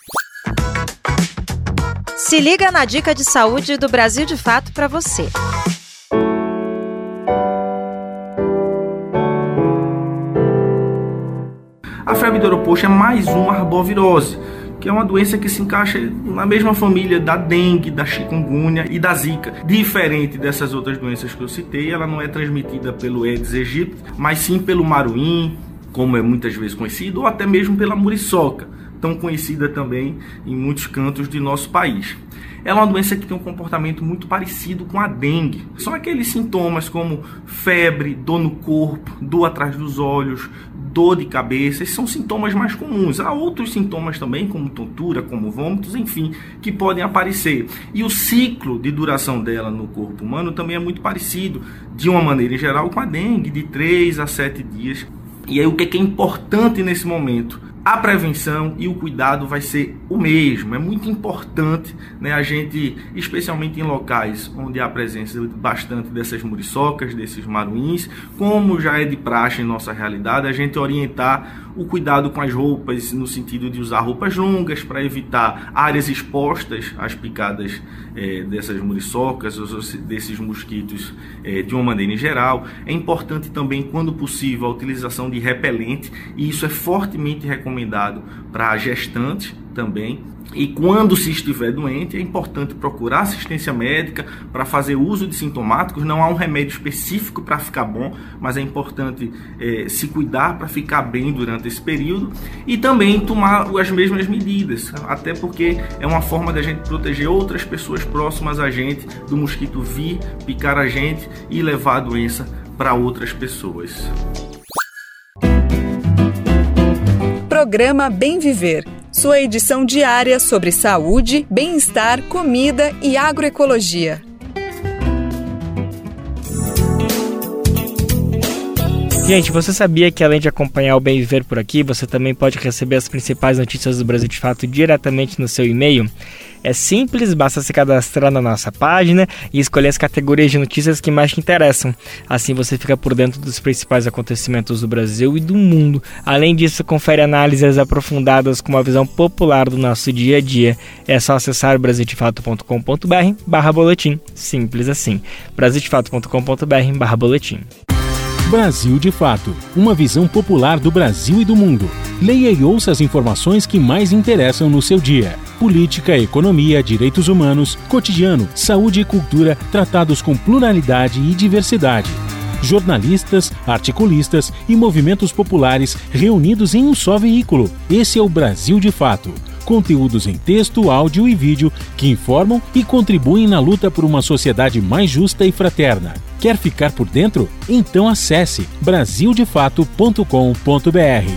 S4: Se liga na dica de saúde do Brasil de Fato para você.
S7: A febre do aeroposto é mais uma arbovirose, que é uma doença que se encaixa na mesma família da dengue, da chikungunya e da zika. Diferente dessas outras doenças que eu citei, ela não é transmitida pelo Aedes aegypti, mas sim pelo maruim, como é muitas vezes conhecido, ou até mesmo pela muriçoca, tão conhecida também em muitos cantos de nosso país. Ela é uma doença que tem um comportamento muito parecido com a dengue. São aqueles sintomas como febre, dor no corpo, dor atrás dos olhos, dor de cabeça. Esses são sintomas mais comuns. Há outros sintomas também, como tontura, como vômitos, enfim, que podem aparecer. E o ciclo de duração dela no corpo humano também é muito parecido, de uma maneira em geral, com a dengue, de três a sete dias. E aí o que é importante nesse momento? A prevenção e o cuidado vai ser o mesmo. É muito importante, né, a gente, especialmente em locais onde há presença bastante dessas muriçocas, desses maruins, como já é de praxe em nossa realidade, a gente orientar o cuidado com as roupas, no sentido de usar roupas longas para evitar áreas expostas às picadas é, dessas muriçocas, desses mosquitos é, de uma maneira em geral. É importante também, quando possível, a utilização de repelente, e isso é fortemente recomendado para gestantes também. E quando se estiver doente, é importante procurar assistência médica para fazer uso de sintomáticos. Não há um remédio específico para ficar bom, mas é importante é, se cuidar para ficar bem durante esse período, e também tomar as mesmas medidas, até porque é uma forma da gente proteger outras pessoas próximas a gente do mosquito vir picar a gente e levar a doença para outras pessoas.
S1: Programa Bem Viver, sua edição diária sobre saúde, bem-estar, comida e agroecologia.
S2: Gente, você sabia que além de acompanhar o Bem Viver por aqui, você também pode receber as principais notícias do Brasil de Fato diretamente no seu e-mail? É simples, basta se cadastrar na nossa página e escolher as categorias de notícias que mais te interessam. Assim você fica por dentro dos principais acontecimentos do Brasil e do mundo. Além disso, confere análises aprofundadas com uma visão popular do nosso dia a dia. É só acessar brasil de fato ponto com ponto b r barra boletim. Simples assim. brasil de fato ponto com ponto b r barra boletim.
S8: Brasil de Fato, uma visão popular do Brasil e do mundo. Leia e ouça as informações que mais interessam no seu dia. Política, economia, direitos humanos, cotidiano, saúde e cultura, tratados com pluralidade e diversidade. Jornalistas, articulistas e movimentos populares reunidos em um só veículo. Esse é o Brasil de Fato. Conteúdos em texto, áudio e vídeo que informam e contribuem na luta por uma sociedade mais justa e fraterna. Quer ficar por dentro? Então acesse brasil de fato ponto com ponto b r.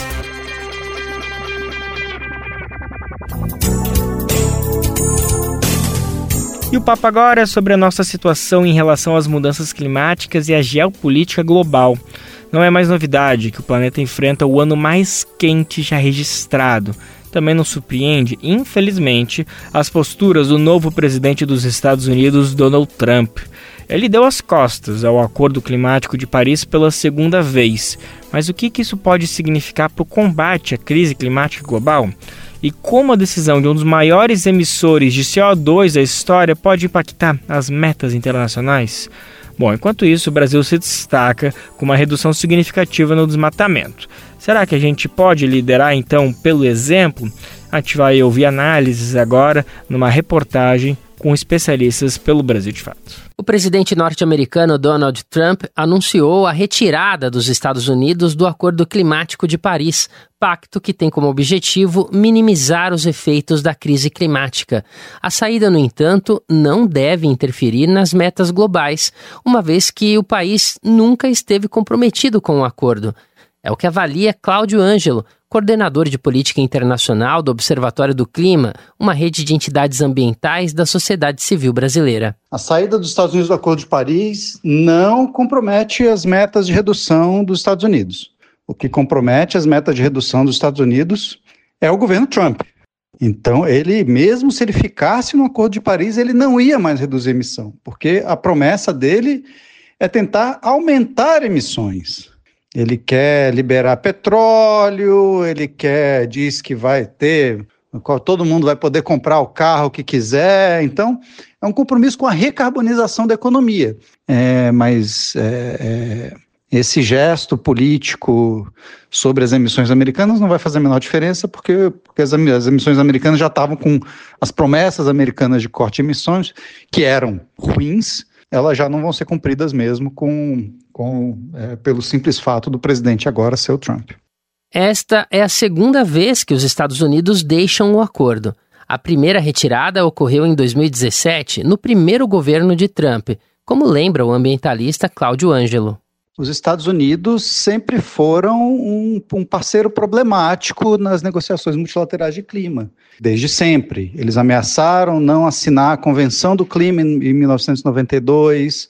S2: E o papo agora é sobre a nossa situação em relação às mudanças climáticas e à geopolítica global. Não é mais novidade que o planeta enfrenta o ano mais quente já registrado. Também não surpreende, infelizmente, as posturas do novo presidente dos Estados Unidos, Donald Trump. Ele deu as costas ao Acordo Climático de Paris pela segunda vez. Mas o que, que isso pode significar para o combate à crise climática global? E como a decisão de um dos maiores emissores de C O dois da história pode impactar as metas internacionais? Bom, enquanto isso, o Brasil se destaca com uma redução significativa no desmatamento. Será que a gente pode liderar, então, pelo exemplo? A gente vai ouvir análises agora numa reportagem com especialistas pelo Brasil de Fato.
S3: O presidente norte-americano Donald Trump anunciou a retirada dos Estados Unidos do Acordo Climático de Paris, pacto que tem como objetivo minimizar os efeitos da crise climática. A saída, no entanto, não deve interferir nas metas globais, uma vez que o país nunca esteve comprometido com o acordo. É o que avalia Cláudio Ângelo, coordenador de política internacional do Observatório do Clima, uma rede de entidades ambientais da sociedade civil brasileira.
S9: A saída dos Estados Unidos do Acordo de Paris não compromete as metas de redução dos Estados Unidos. O que compromete as metas de redução dos Estados Unidos é o governo Trump. Então, ele, mesmo se ele ficasse no Acordo de Paris, ele não ia mais reduzir a emissão, porque a promessa dele é tentar aumentar emissões. Ele quer liberar petróleo, ele quer, diz que vai ter, todo mundo vai poder comprar o carro que quiser. Então, é um compromisso com a recarbonização da economia. É, mas é, é, esse gesto político sobre as emissões americanas não vai fazer a menor diferença, porque, porque as, as emissões americanas já estavam com as promessas americanas de corte de emissões, que eram ruins, elas já não vão ser cumpridas mesmo com, com, é, pelo simples fato do presidente agora ser o Trump.
S3: Esta é a segunda vez que os Estados Unidos deixam o acordo. A primeira retirada ocorreu em dois mil e dezessete, no primeiro governo de Trump, como lembra o ambientalista Cláudio Ângelo.
S9: Os Estados Unidos sempre foram um, um parceiro problemático nas negociações multilaterais de clima, desde sempre. Eles ameaçaram não assinar a Convenção do Clima em, em mil novecentos e noventa e dois,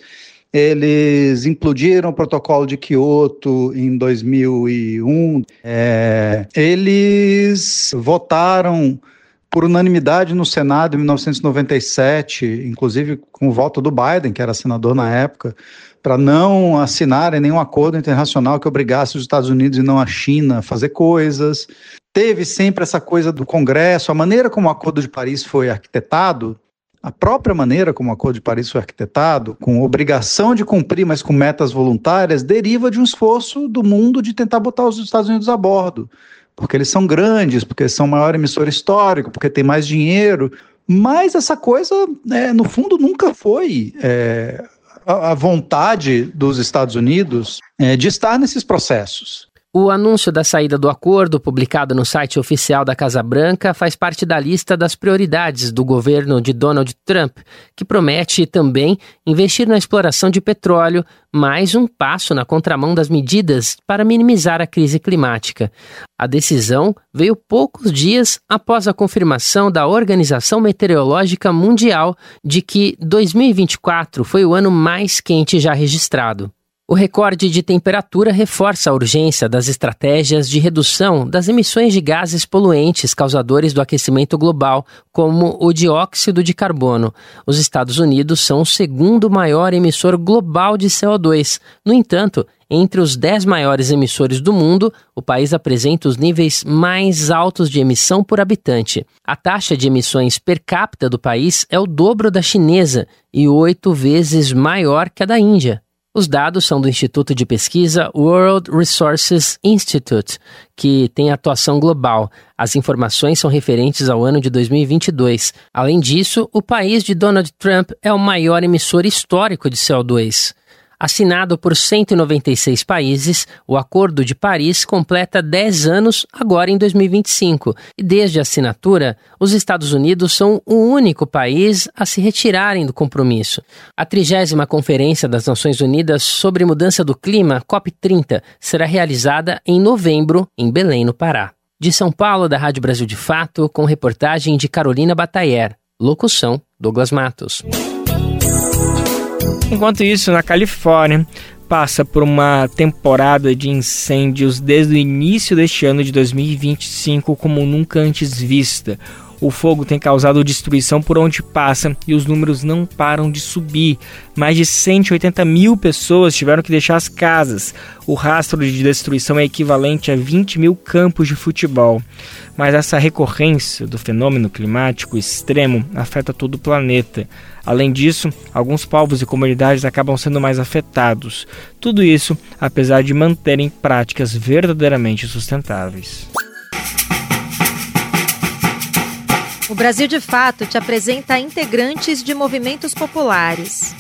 S9: eles implodiram o protocolo de Kyoto em dois mil e um, é, eles votaram por unanimidade no Senado em mil novecentos e noventa e sete, inclusive com o voto do Biden, que era senador na época, para não assinarem nenhum acordo internacional que obrigasse os Estados Unidos e não a China a fazer coisas. Teve sempre essa coisa do Congresso, a maneira como o Acordo de Paris foi arquitetado, a própria maneira como o Acordo de Paris foi arquitetado, com obrigação de cumprir, mas com metas voluntárias, deriva de um esforço do mundo de tentar botar os Estados Unidos a bordo. Porque eles são grandes, porque eles são o maior emissor histórico, porque tem mais dinheiro. Mas essa coisa, é, no fundo, nunca foi é, a, a vontade dos Estados Unidos é, de estar nesses processos.
S3: O anúncio da saída do acordo, publicado no site oficial da Casa Branca, faz parte da lista das prioridades do governo de Donald Trump, que promete também investir na exploração de petróleo, mais um passo na contramão das medidas para minimizar a crise climática. A decisão veio poucos dias após a confirmação da Organização Meteorológica Mundial de que dois mil e vinte e quatro foi o ano mais quente já registrado. O recorde de temperatura reforça a urgência das estratégias de redução das emissões de gases poluentes causadores do aquecimento global, como o dióxido de carbono. Os Estados Unidos são o segundo maior emissor global de C O dois. No entanto, entre os dez maiores emissores do mundo, o país apresenta os níveis mais altos de emissão por habitante. A taxa de emissões per capita do país é o dobro da chinesa e oito vezes maior que a da Índia. Os dados são do Instituto de Pesquisa World Resources Institute, que tem atuação global. As informações são referentes ao ano de dois mil e vinte e dois. Além disso, o país de Donald Trump é o maior emissor histórico de C O dois. Assinado por cento e noventa e seis países, o Acordo de Paris completa dez anos agora em dois mil e vinte e cinco. E desde a assinatura, os Estados Unidos são o único país a se retirarem do compromisso. A trigésima Conferência das Nações Unidas sobre Mudança do Clima, COP trinta, será realizada em novembro, em Belém, no Pará. De São Paulo, da Rádio Brasil de Fato, com reportagem de Carolina Batayer. Locução, Douglas Matos.
S2: Enquanto isso, na Califórnia, passa por uma temporada de incêndios desde o início deste ano de dois mil e vinte e cinco como nunca antes vista. O fogo tem causado destruição por onde passa e os números não param de subir. Mais de cento e oitenta mil pessoas tiveram que deixar as casas. O rastro de destruição é equivalente a vinte mil campos de futebol. Mas essa recorrência do fenômeno climático extremo afeta todo o planeta. Além disso, alguns povos e comunidades acabam sendo mais afetados. Tudo isso apesar de manterem práticas verdadeiramente sustentáveis.
S4: O Brasil de Fato te apresenta integrantes de movimentos populares.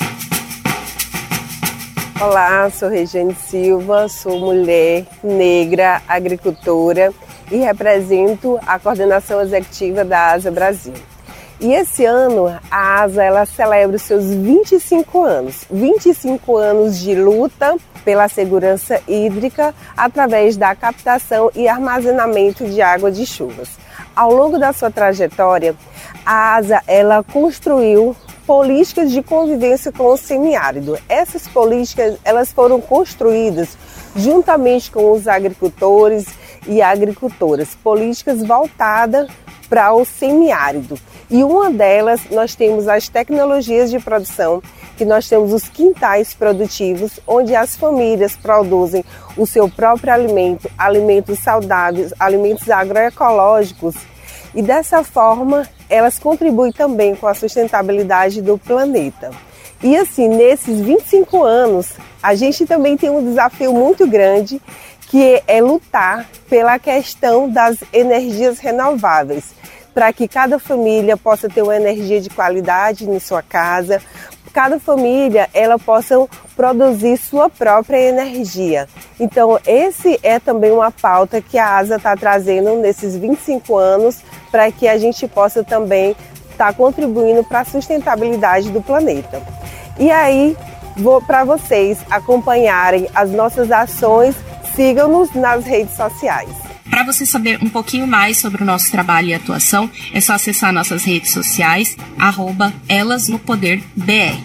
S10: Olá, sou Regiane Silva, sou mulher, negra, agricultora e represento a coordenação executiva da ASA Brasil. E esse ano a ASA ela celebra os seus vinte e cinco anos, vinte e cinco anos de luta pela segurança hídrica através da captação e armazenamento de água de chuvas. Ao longo da sua trajetória, a ASA ela construiu políticas de convivência com o semiárido. Essas políticas elas foram construídas juntamente com os agricultores e agricultoras, políticas voltadas para o semiárido. E uma delas, nós temos as tecnologias de produção, que nós temos os quintais produtivos, onde as famílias produzem o seu próprio alimento, alimentos saudáveis, alimentos agroecológicos, e dessa forma elas contribuem também com a sustentabilidade do planeta. E assim, nesses vinte e cinco anos, a gente também tem um desafio muito grande, que é lutar pela questão das energias renováveis, para que cada família possa ter uma energia de qualidade em sua casa, cada família ela possa produzir sua própria energia. Então, esse é também uma pauta que a ASA está trazendo nesses vinte e cinco anos para que a gente possa também estar tá contribuindo para a sustentabilidade do planeta. E aí, vou para vocês acompanharem as nossas ações, sigam-nos nas redes sociais.
S11: Para você saber um pouquinho mais sobre o nosso trabalho e atuação, é só acessar nossas redes sociais, arroba Elas no Poder B R.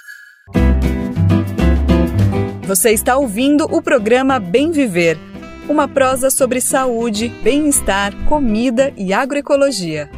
S1: Você está ouvindo o programa Bem Viver, uma prosa sobre saúde, bem-estar, comida e agroecologia.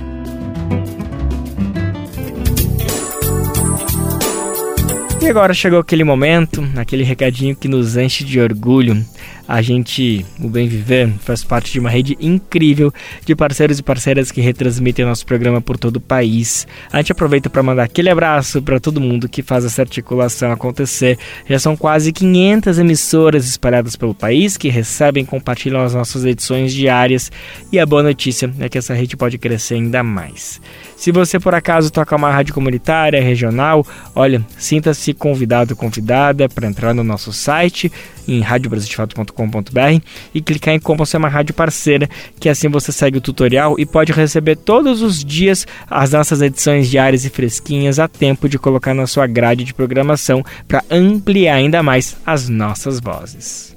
S2: E agora chegou aquele momento, aquele recadinho que nos enche de orgulho. A gente, o Bem Viver, faz parte de uma rede incrível de parceiros e parceiras que retransmitem nosso programa por todo o país. A gente aproveita para mandar aquele abraço para todo mundo que faz essa articulação acontecer. Já são quase quinhentas emissoras espalhadas pelo país que recebem e compartilham as nossas edições diárias. E a boa notícia é que essa rede pode crescer ainda mais. Se você por acaso toca uma rádio comunitária, regional, olha, sinta-se convidado, convidada para entrar no nosso site em rádio brasil de fato ponto com ponto b r e clicar em como ser uma rádio parceira, que assim você segue o tutorial e pode receber todos os dias as nossas edições diárias e fresquinhas a tempo de colocar na sua grade de programação para ampliar ainda mais as nossas vozes.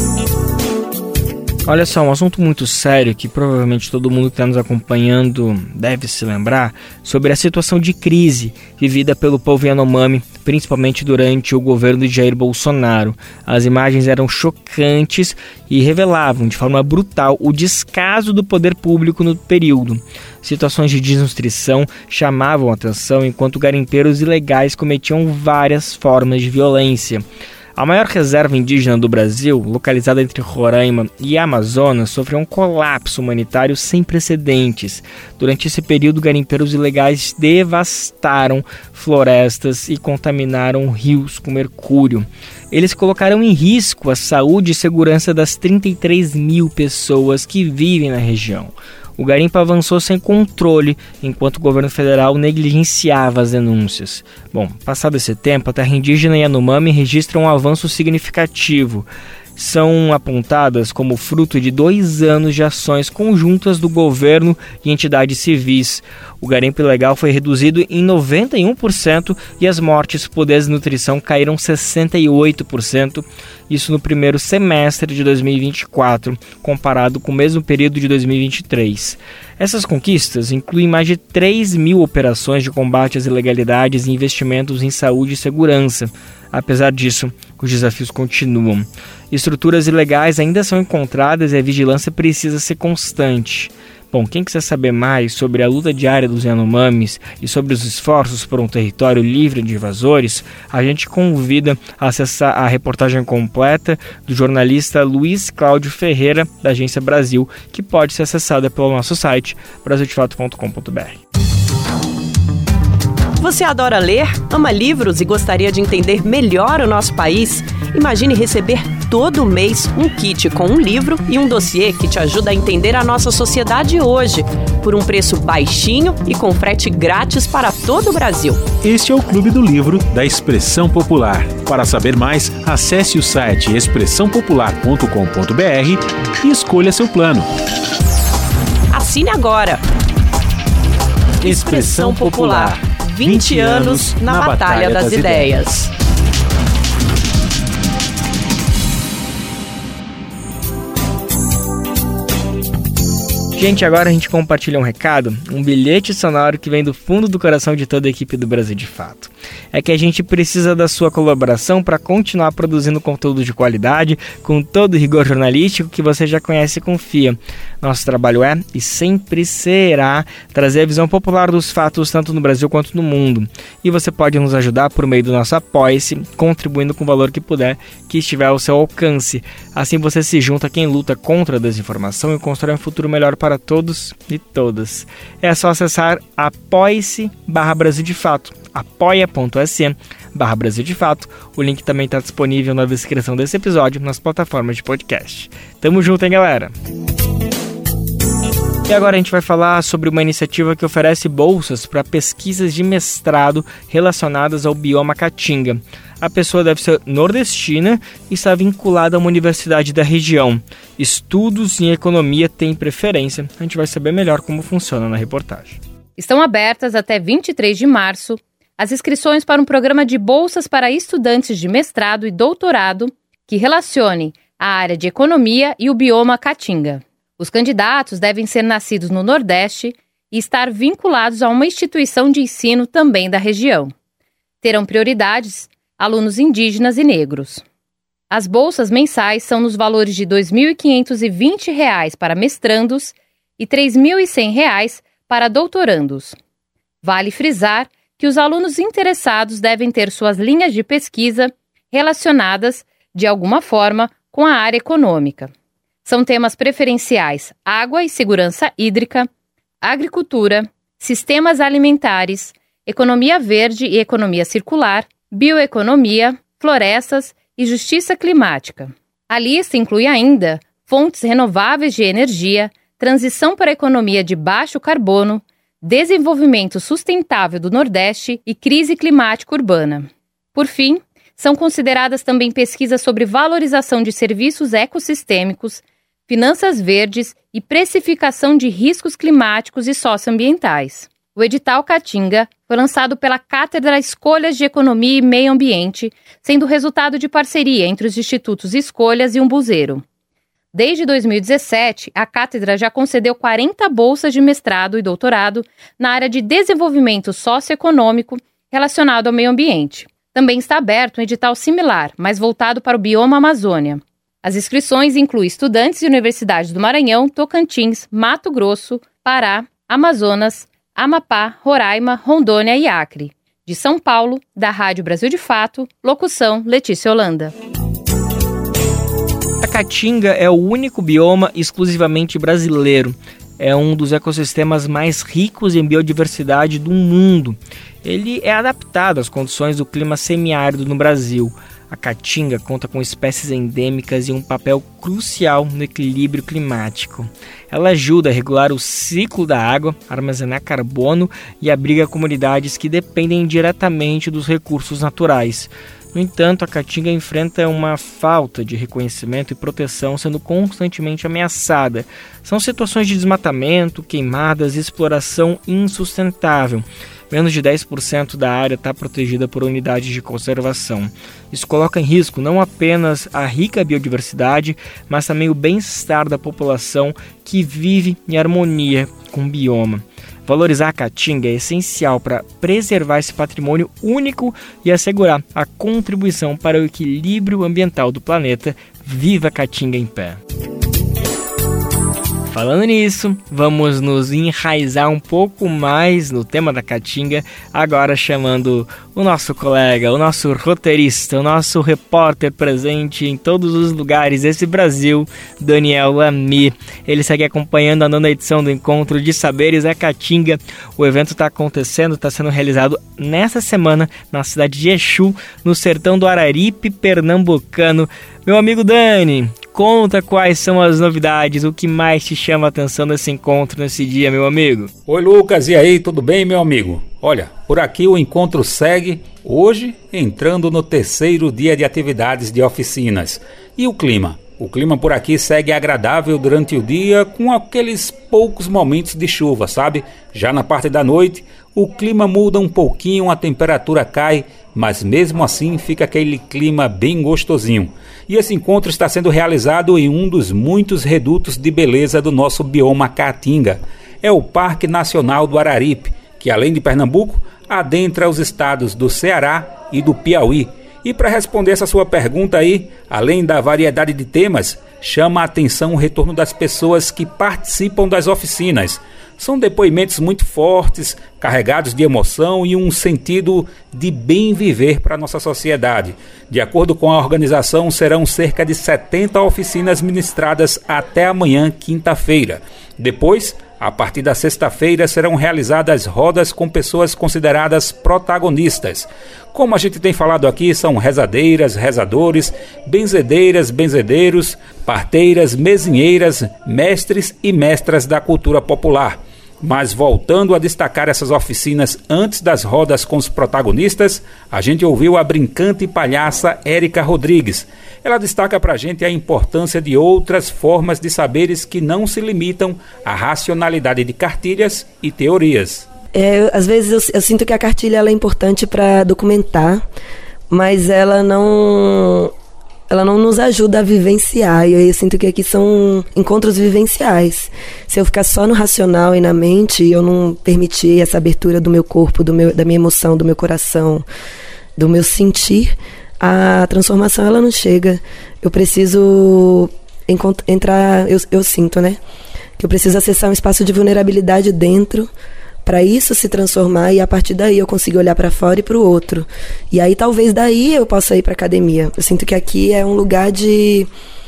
S2: Olha só, um assunto muito sério que provavelmente todo mundo que está nos acompanhando deve se lembrar sobre a situação de crise vivida pelo povo Yanomami, principalmente durante o governo de Jair Bolsonaro. As imagens eram chocantes e revelavam de forma brutal o descaso do poder público no período. Situações de desnutrição chamavam a atenção enquanto garimpeiros ilegais cometiam várias formas de violência. A maior reserva indígena do Brasil, localizada entre Roraima e Amazonas, sofreu um colapso humanitário sem precedentes. Durante esse período, garimpeiros ilegais devastaram florestas e contaminaram rios com mercúrio. Eles colocaram em risco a saúde e segurança das trinta e três mil pessoas que vivem na região. O garimpo avançou sem controle, enquanto o governo federal negligenciava as denúncias. Bom, passado esse tempo, a terra indígena Yanomami registra um avanço significativo. São apontadas como fruto de dois anos de ações conjuntas do governo e entidades civis. O garimpo ilegal foi reduzido em noventa e um por cento e as mortes por desnutrição caíram sessenta e oito por cento, isso no primeiro semestre de dois mil e vinte e quatro, comparado com o mesmo período de dois mil e vinte e três. Essas conquistas incluem mais de três mil operações de combate às ilegalidades e investimentos em saúde e segurança. Apesar disso, os desafios continuam. Estruturas ilegais ainda são encontradas e a vigilância precisa ser constante. Bom, quem quiser saber mais sobre a luta diária dos Yanomamis e sobre os esforços por um território livre de invasores, a gente convida a acessar a reportagem completa do jornalista Luiz Cláudio Ferreira, da Agência Brasil, que pode ser acessada pelo nosso site brasil de fato ponto com ponto b r.
S12: Você adora ler, ama livros e gostaria de entender melhor o nosso país? Imagine receber todo mês um kit com um livro e um dossiê que te ajuda a entender a nossa sociedade hoje, por um preço baixinho e com frete grátis para todo o Brasil.
S8: Este é o Clube do Livro da Expressão Popular. Para saber mais, acesse o site expressão popular ponto com ponto b r e escolha seu plano.
S12: Assine agora! Expressão Popular. vinte anos na, na Batalha das, das Ideias. ideias.
S2: Gente, agora a gente compartilha um recado, um bilhete sonoro que vem do fundo do coração de toda a equipe do Brasil de Fato. É que a gente precisa da sua colaboração para continuar produzindo conteúdo de qualidade, com todo o rigor jornalístico que você já conhece e confia. Nosso trabalho é, e sempre será, trazer a visão popular dos fatos tanto no Brasil quanto no mundo. E você pode nos ajudar por meio do nosso Apoia-se, contribuindo com o valor que puder, que estiver ao seu alcance. Assim você se junta a quem luta contra a desinformação e constrói um futuro melhor para todos e todas. É só acessar apoia-se barra Brasil de Fato, apoia.se barra Brasil de Fato. O link também está disponível na descrição desse episódio nas plataformas de podcast. Tamo junto, hein, galera? E agora a gente vai falar sobre uma iniciativa que oferece bolsas para pesquisas de mestrado relacionadas ao bioma Caatinga. A pessoa deve ser nordestina e está vinculada a uma universidade da região. Estudos em economia têm preferência. A gente vai saber melhor como funciona na reportagem.
S13: Estão abertas até vinte e três de março as inscrições para um programa de bolsas para estudantes de mestrado e doutorado que relacione a área de economia e o bioma Caatinga. Os candidatos devem ser nascidos no Nordeste e estar vinculados a uma instituição de ensino também da região. Terão prioridades alunos indígenas e negros. As bolsas mensais são nos valores de dois mil quinhentos e vinte reais para mestrandos e três mil e cem reais para doutorandos. Vale frisar que os alunos interessados devem ter suas linhas de pesquisa relacionadas, de alguma forma, com a área econômica. São temas preferenciais: água e segurança hídrica, agricultura, sistemas alimentares, economia verde e economia circular, bioeconomia, florestas e justiça climática. A lista inclui ainda fontes renováveis de energia, transição para a economia de baixo carbono, desenvolvimento sustentável do Nordeste e crise climática urbana. Por fim, são consideradas também pesquisas sobre valorização de serviços ecossistêmicos, finanças verdes e precificação de riscos climáticos e socioambientais. O edital Caatinga foi lançado pela Cátedra Escolhas de Economia e Meio Ambiente, sendo resultado de parceria entre os institutos Escolhas e Umbuzeiro. Desde dois mil e dezessete, a cátedra já concedeu quarenta bolsas de mestrado e doutorado na área de desenvolvimento socioeconômico relacionado ao meio ambiente. Também está aberto um edital similar, mas voltado para o bioma Amazônia. As inscrições incluem estudantes de universidades do Maranhão, Tocantins, Mato Grosso, Pará, Amazonas, Amapá, Roraima, Rondônia e Acre. De São Paulo, da Rádio Brasil de Fato, locução Letícia Holanda.
S2: A Caatinga é o único bioma exclusivamente brasileiro. É um dos ecossistemas mais ricos em biodiversidade do mundo. Ele é adaptado às condições do clima semiárido no Brasil. A Caatinga conta com espécies endêmicas e um papel crucial no equilíbrio climático. Ela ajuda a regular o ciclo da água, armazenar carbono e abriga comunidades que dependem diretamente dos recursos naturais. No entanto, a Caatinga enfrenta uma falta de reconhecimento e proteção, sendo constantemente ameaçada. São situações de desmatamento, queimadas e exploração insustentável. Menos de dez por cento da área está protegida por unidades de conservação. Isso coloca em risco não apenas a rica biodiversidade, mas também o bem-estar da população que vive em harmonia com o bioma. Valorizar a Caatinga é essencial para preservar esse patrimônio único e assegurar a contribuição para o equilíbrio ambiental do planeta. Viva a Caatinga em pé! Falando nisso, vamos nos enraizar um pouco mais no tema da Caatinga, agora chamando o nosso colega, o nosso roteirista, o nosso repórter presente em todos os lugares desse Brasil, Daniel Lamir. Ele segue acompanhando a nona edição do Encontro de Saberes a Caatinga. O evento está acontecendo, está sendo realizado nessa semana na cidade de Exu, no sertão do Araripe, pernambucano. Meu amigo Dani, conta quais são as novidades, o que mais te chama a atenção nesse encontro, nesse dia, meu amigo.
S14: Oi, Lucas, e aí, tudo bem, meu amigo? Olha, por aqui o encontro segue, hoje entrando no terceiro dia de atividades de oficinas. E o clima? O clima por aqui segue agradável durante o dia, com aqueles poucos momentos de chuva, sabe? Já na parte da noite, o clima muda um pouquinho, a temperatura cai, mas mesmo assim fica aquele clima bem gostosinho. E esse encontro está sendo realizado em um dos muitos redutos de beleza do nosso bioma Caatinga. É o Parque Nacional do Araripe, que além de Pernambuco, adentra os estados do Ceará e do Piauí. E para responder essa sua pergunta aí, além da variedade de temas, chama a atenção o retorno das pessoas que participam das oficinas. São depoimentos muito fortes, carregados de emoção e um sentido de bem viver para a nossa sociedade. De acordo com a organização, serão cerca de setenta oficinas ministradas até amanhã, quinta-feira. Depois, A partir da sexta-feira serão realizadas rodas com pessoas consideradas protagonistas. Como a gente tem falado aqui, são rezadeiras, rezadores, benzedeiras, benzedeiros, parteiras, mesinheiras, mestres e mestras da cultura popular. Mas voltando a destacar essas oficinas antes das rodas com os protagonistas, a gente ouviu a brincante palhaça Érica Rodrigues. Ela destaca pra gente a importância de outras formas de saberes que não se limitam à racionalidade de cartilhas e teorias.
S15: É, às vezes eu, eu sinto que a cartilha ela é importante para documentar, mas ela não... ela não nos ajuda a vivenciar, e eu sinto que aqui são encontros vivenciais. Se eu ficar só no racional e na mente, e eu não permitir essa abertura do meu corpo, do meu, da minha emoção, do meu coração, do meu sentir, a transformação ela não chega. Eu preciso encont- entrar, eu, eu sinto, né? Que eu preciso acessar um espaço de vulnerabilidade dentro, para isso se transformar, e a partir daí eu consigo olhar para fora e para o outro. E aí talvez daí eu possa ir para a academia. Eu sinto que aqui é um lugar de,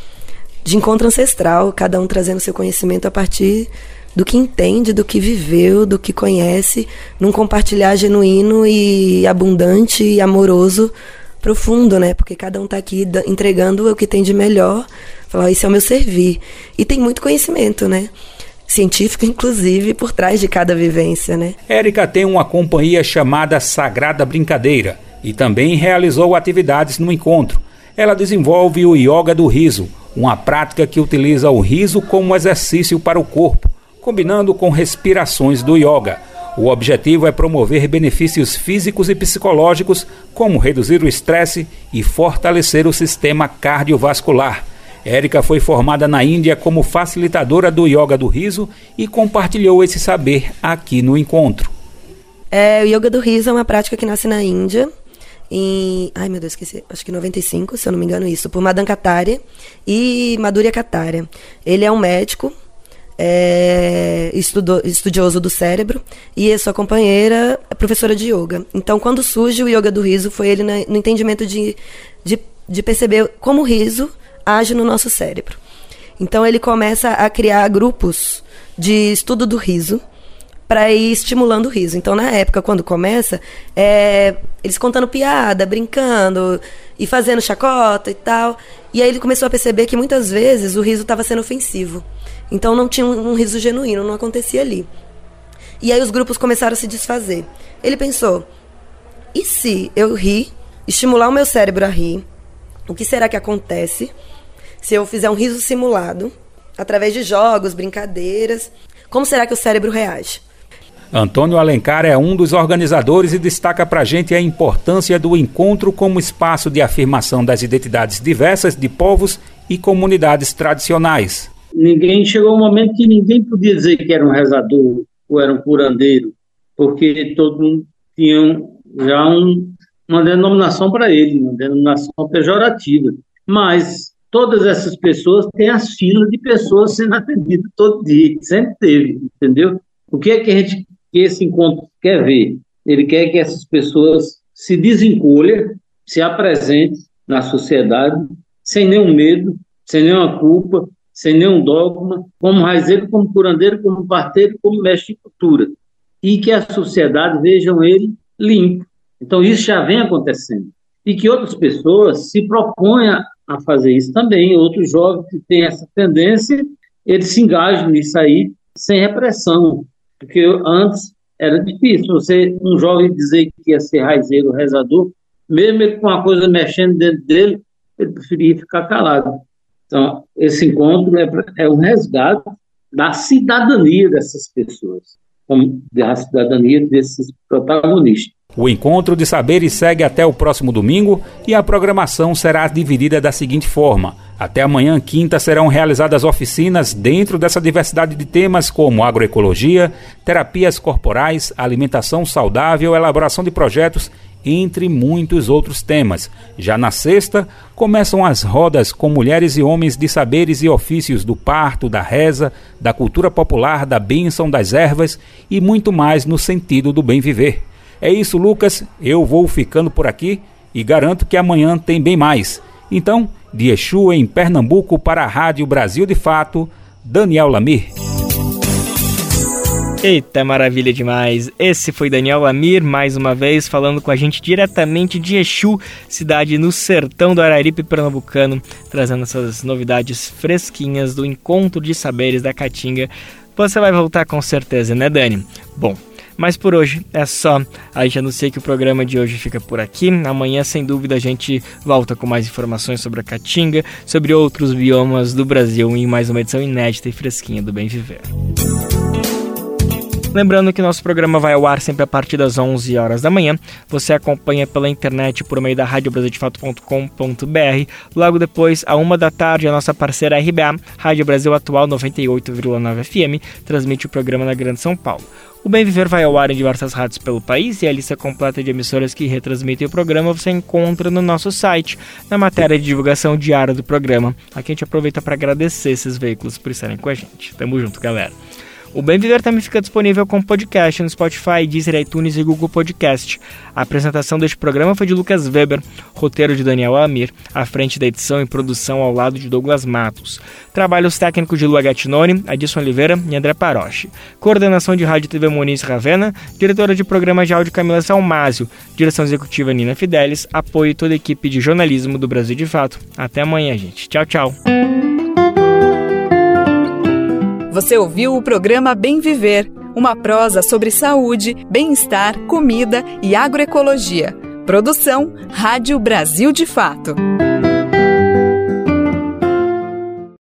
S15: de encontro ancestral, cada um trazendo seu conhecimento a partir do que entende, do que viveu, do que conhece, num compartilhar genuíno e abundante e amoroso, profundo, né? Porque cada um está aqui da, entregando o que tem de melhor. Falar, isso é o meu servir. E tem muito conhecimento, né? Científico, inclusive, por trás de cada vivência, né?
S14: Érica tem uma companhia chamada Sagrada Brincadeira e também realizou atividades no encontro. Ela desenvolve o Yoga do Riso, uma prática que utiliza o riso como exercício para o corpo, combinando com respirações do yoga. O objetivo é promover benefícios físicos e psicológicos, como reduzir o estresse e fortalecer o sistema cardiovascular. Érica foi formada na Índia como facilitadora do Yoga do Riso e compartilhou esse saber aqui no encontro.
S15: É, o Yoga do Riso é uma prática que nasce na Índia, em... ai meu Deus, esqueci, acho que noventa e cinco, se eu não me engano isso, por Madan Kataria e Madhurya Kataria. Ele é um médico, é, estudou, estudioso do cérebro, e a sua companheira é professora de yoga. Então, quando surge o Yoga do Riso, foi ele na, no entendimento de, de, de perceber como o riso age no nosso cérebro. Então ele começa a criar grupos de estudo do riso para ir estimulando o riso. Então na época, quando começa, é, eles contando piada, brincando e fazendo chacota e tal. E aí ele começou a perceber que muitas vezes o riso estava sendo ofensivo. Então não tinha um, um riso genuíno, não acontecia ali. E aí os grupos começaram a se desfazer. Ele pensou, e se eu rir, estimular o meu cérebro a rir, o que será que acontece se eu fizer um riso simulado, através de jogos, brincadeiras? Como será que o cérebro reage?
S14: Antônio Alencar é um dos organizadores e destaca pra gente a importância do encontro como espaço de afirmação das identidades diversas de povos e comunidades tradicionais.
S16: Ninguém chegou um momento que ninguém podia dizer que era um rezador ou era um curandeiro, porque todo mundo tinha já um, uma denominação para ele, uma denominação pejorativa. Mas todas essas pessoas têm as filas de pessoas sendo atendidas todo dia, sempre teve, entendeu? O que é que a gente, que esse encontro quer ver? Ele quer que essas pessoas se desencolham, se apresentem na sociedade, sem nenhum medo, sem nenhuma culpa, sem nenhum dogma, como raizeiro, como curandeiro, como parteiro, como mestre de cultura. E que a sociedade vejam ele limpo. Então isso já vem acontecendo. E que outras pessoas se proponham a fazer isso também. Outros jovens que têm essa tendência, eles se engajam nisso aí sem repressão. Porque antes era difícil você, um jovem dizer que ia ser raizeiro, rezador, mesmo ele com uma coisa mexendo dentro dele, ele preferia ficar calado. Então, esse encontro é, é um resgate da cidadania dessas pessoas, como da cidadania desses protagonistas.
S14: O encontro de saberes segue até o próximo domingo e a programação será dividida da seguinte forma. Até amanhã, quinta, serão realizadas oficinas dentro dessa diversidade de temas como agroecologia, terapias corporais, alimentação saudável, elaboração de projetos, entre muitos outros temas. Já na sexta, começam as rodas com mulheres e homens de saberes e ofícios do parto, da reza, da cultura popular, da bênção das ervas e muito mais no sentido do bem viver. É isso, Lucas, eu vou ficando por aqui e garanto que amanhã tem bem mais. Então, de Exu em Pernambuco para a Rádio Brasil de Fato, Daniel Lamir.
S2: Eita, maravilha demais! Esse foi Daniel Lamir, mais uma vez, falando com a gente diretamente de Exu, cidade no sertão do Araripe pernambucano, trazendo essas novidades fresquinhas do Encontro de Saberes da Caatinga. Você vai voltar com certeza, né, Dani? Bom, mas por hoje é só. A gente anuncia que o programa de hoje fica por aqui. Amanhã, sem dúvida, a gente volta com mais informações sobre a Caatinga, sobre outros biomas do Brasil em mais uma edição inédita e fresquinha do Bem Viver. Lembrando que nosso programa vai ao ar sempre a partir das onze horas da manhã. Você acompanha pela internet por meio da rádio brasil de fato ponto com ponto b r. Logo depois, à uma da tarde, a nossa parceira R B A, Rádio Brasil Atual noventa e oito vírgula nove F M, transmite o programa na Grande São Paulo. O Bem Viver vai ao ar em diversas rádios pelo país e a lista completa de emissoras que retransmitem o programa você encontra no nosso site, na matéria de divulgação diária do programa. Aqui a gente aproveita para agradecer esses veículos por estarem com a gente. Tamo junto, galera. O Bem Viver também fica disponível como podcast no Spotify, Deezer, iTunes e Google Podcast. A apresentação deste programa foi de Lucas Weber, roteiro de Daniel Amir, à frente da edição e produção ao lado de Douglas Matos. Trabalhos técnicos de Lua Gattinoni, Adilson Oliveira e André Paroche. Coordenação de Rádio e T V Muniz Ravena, diretora de programa de áudio Camila Salmásio, direção executiva Nina Fidelis, apoio toda a equipe de jornalismo do Brasil de Fato. Até amanhã, gente. Tchau, tchau.
S1: Você ouviu o programa Bem Viver, uma prosa sobre saúde, bem-estar, comida e agroecologia. Produção Rádio Brasil de Fato.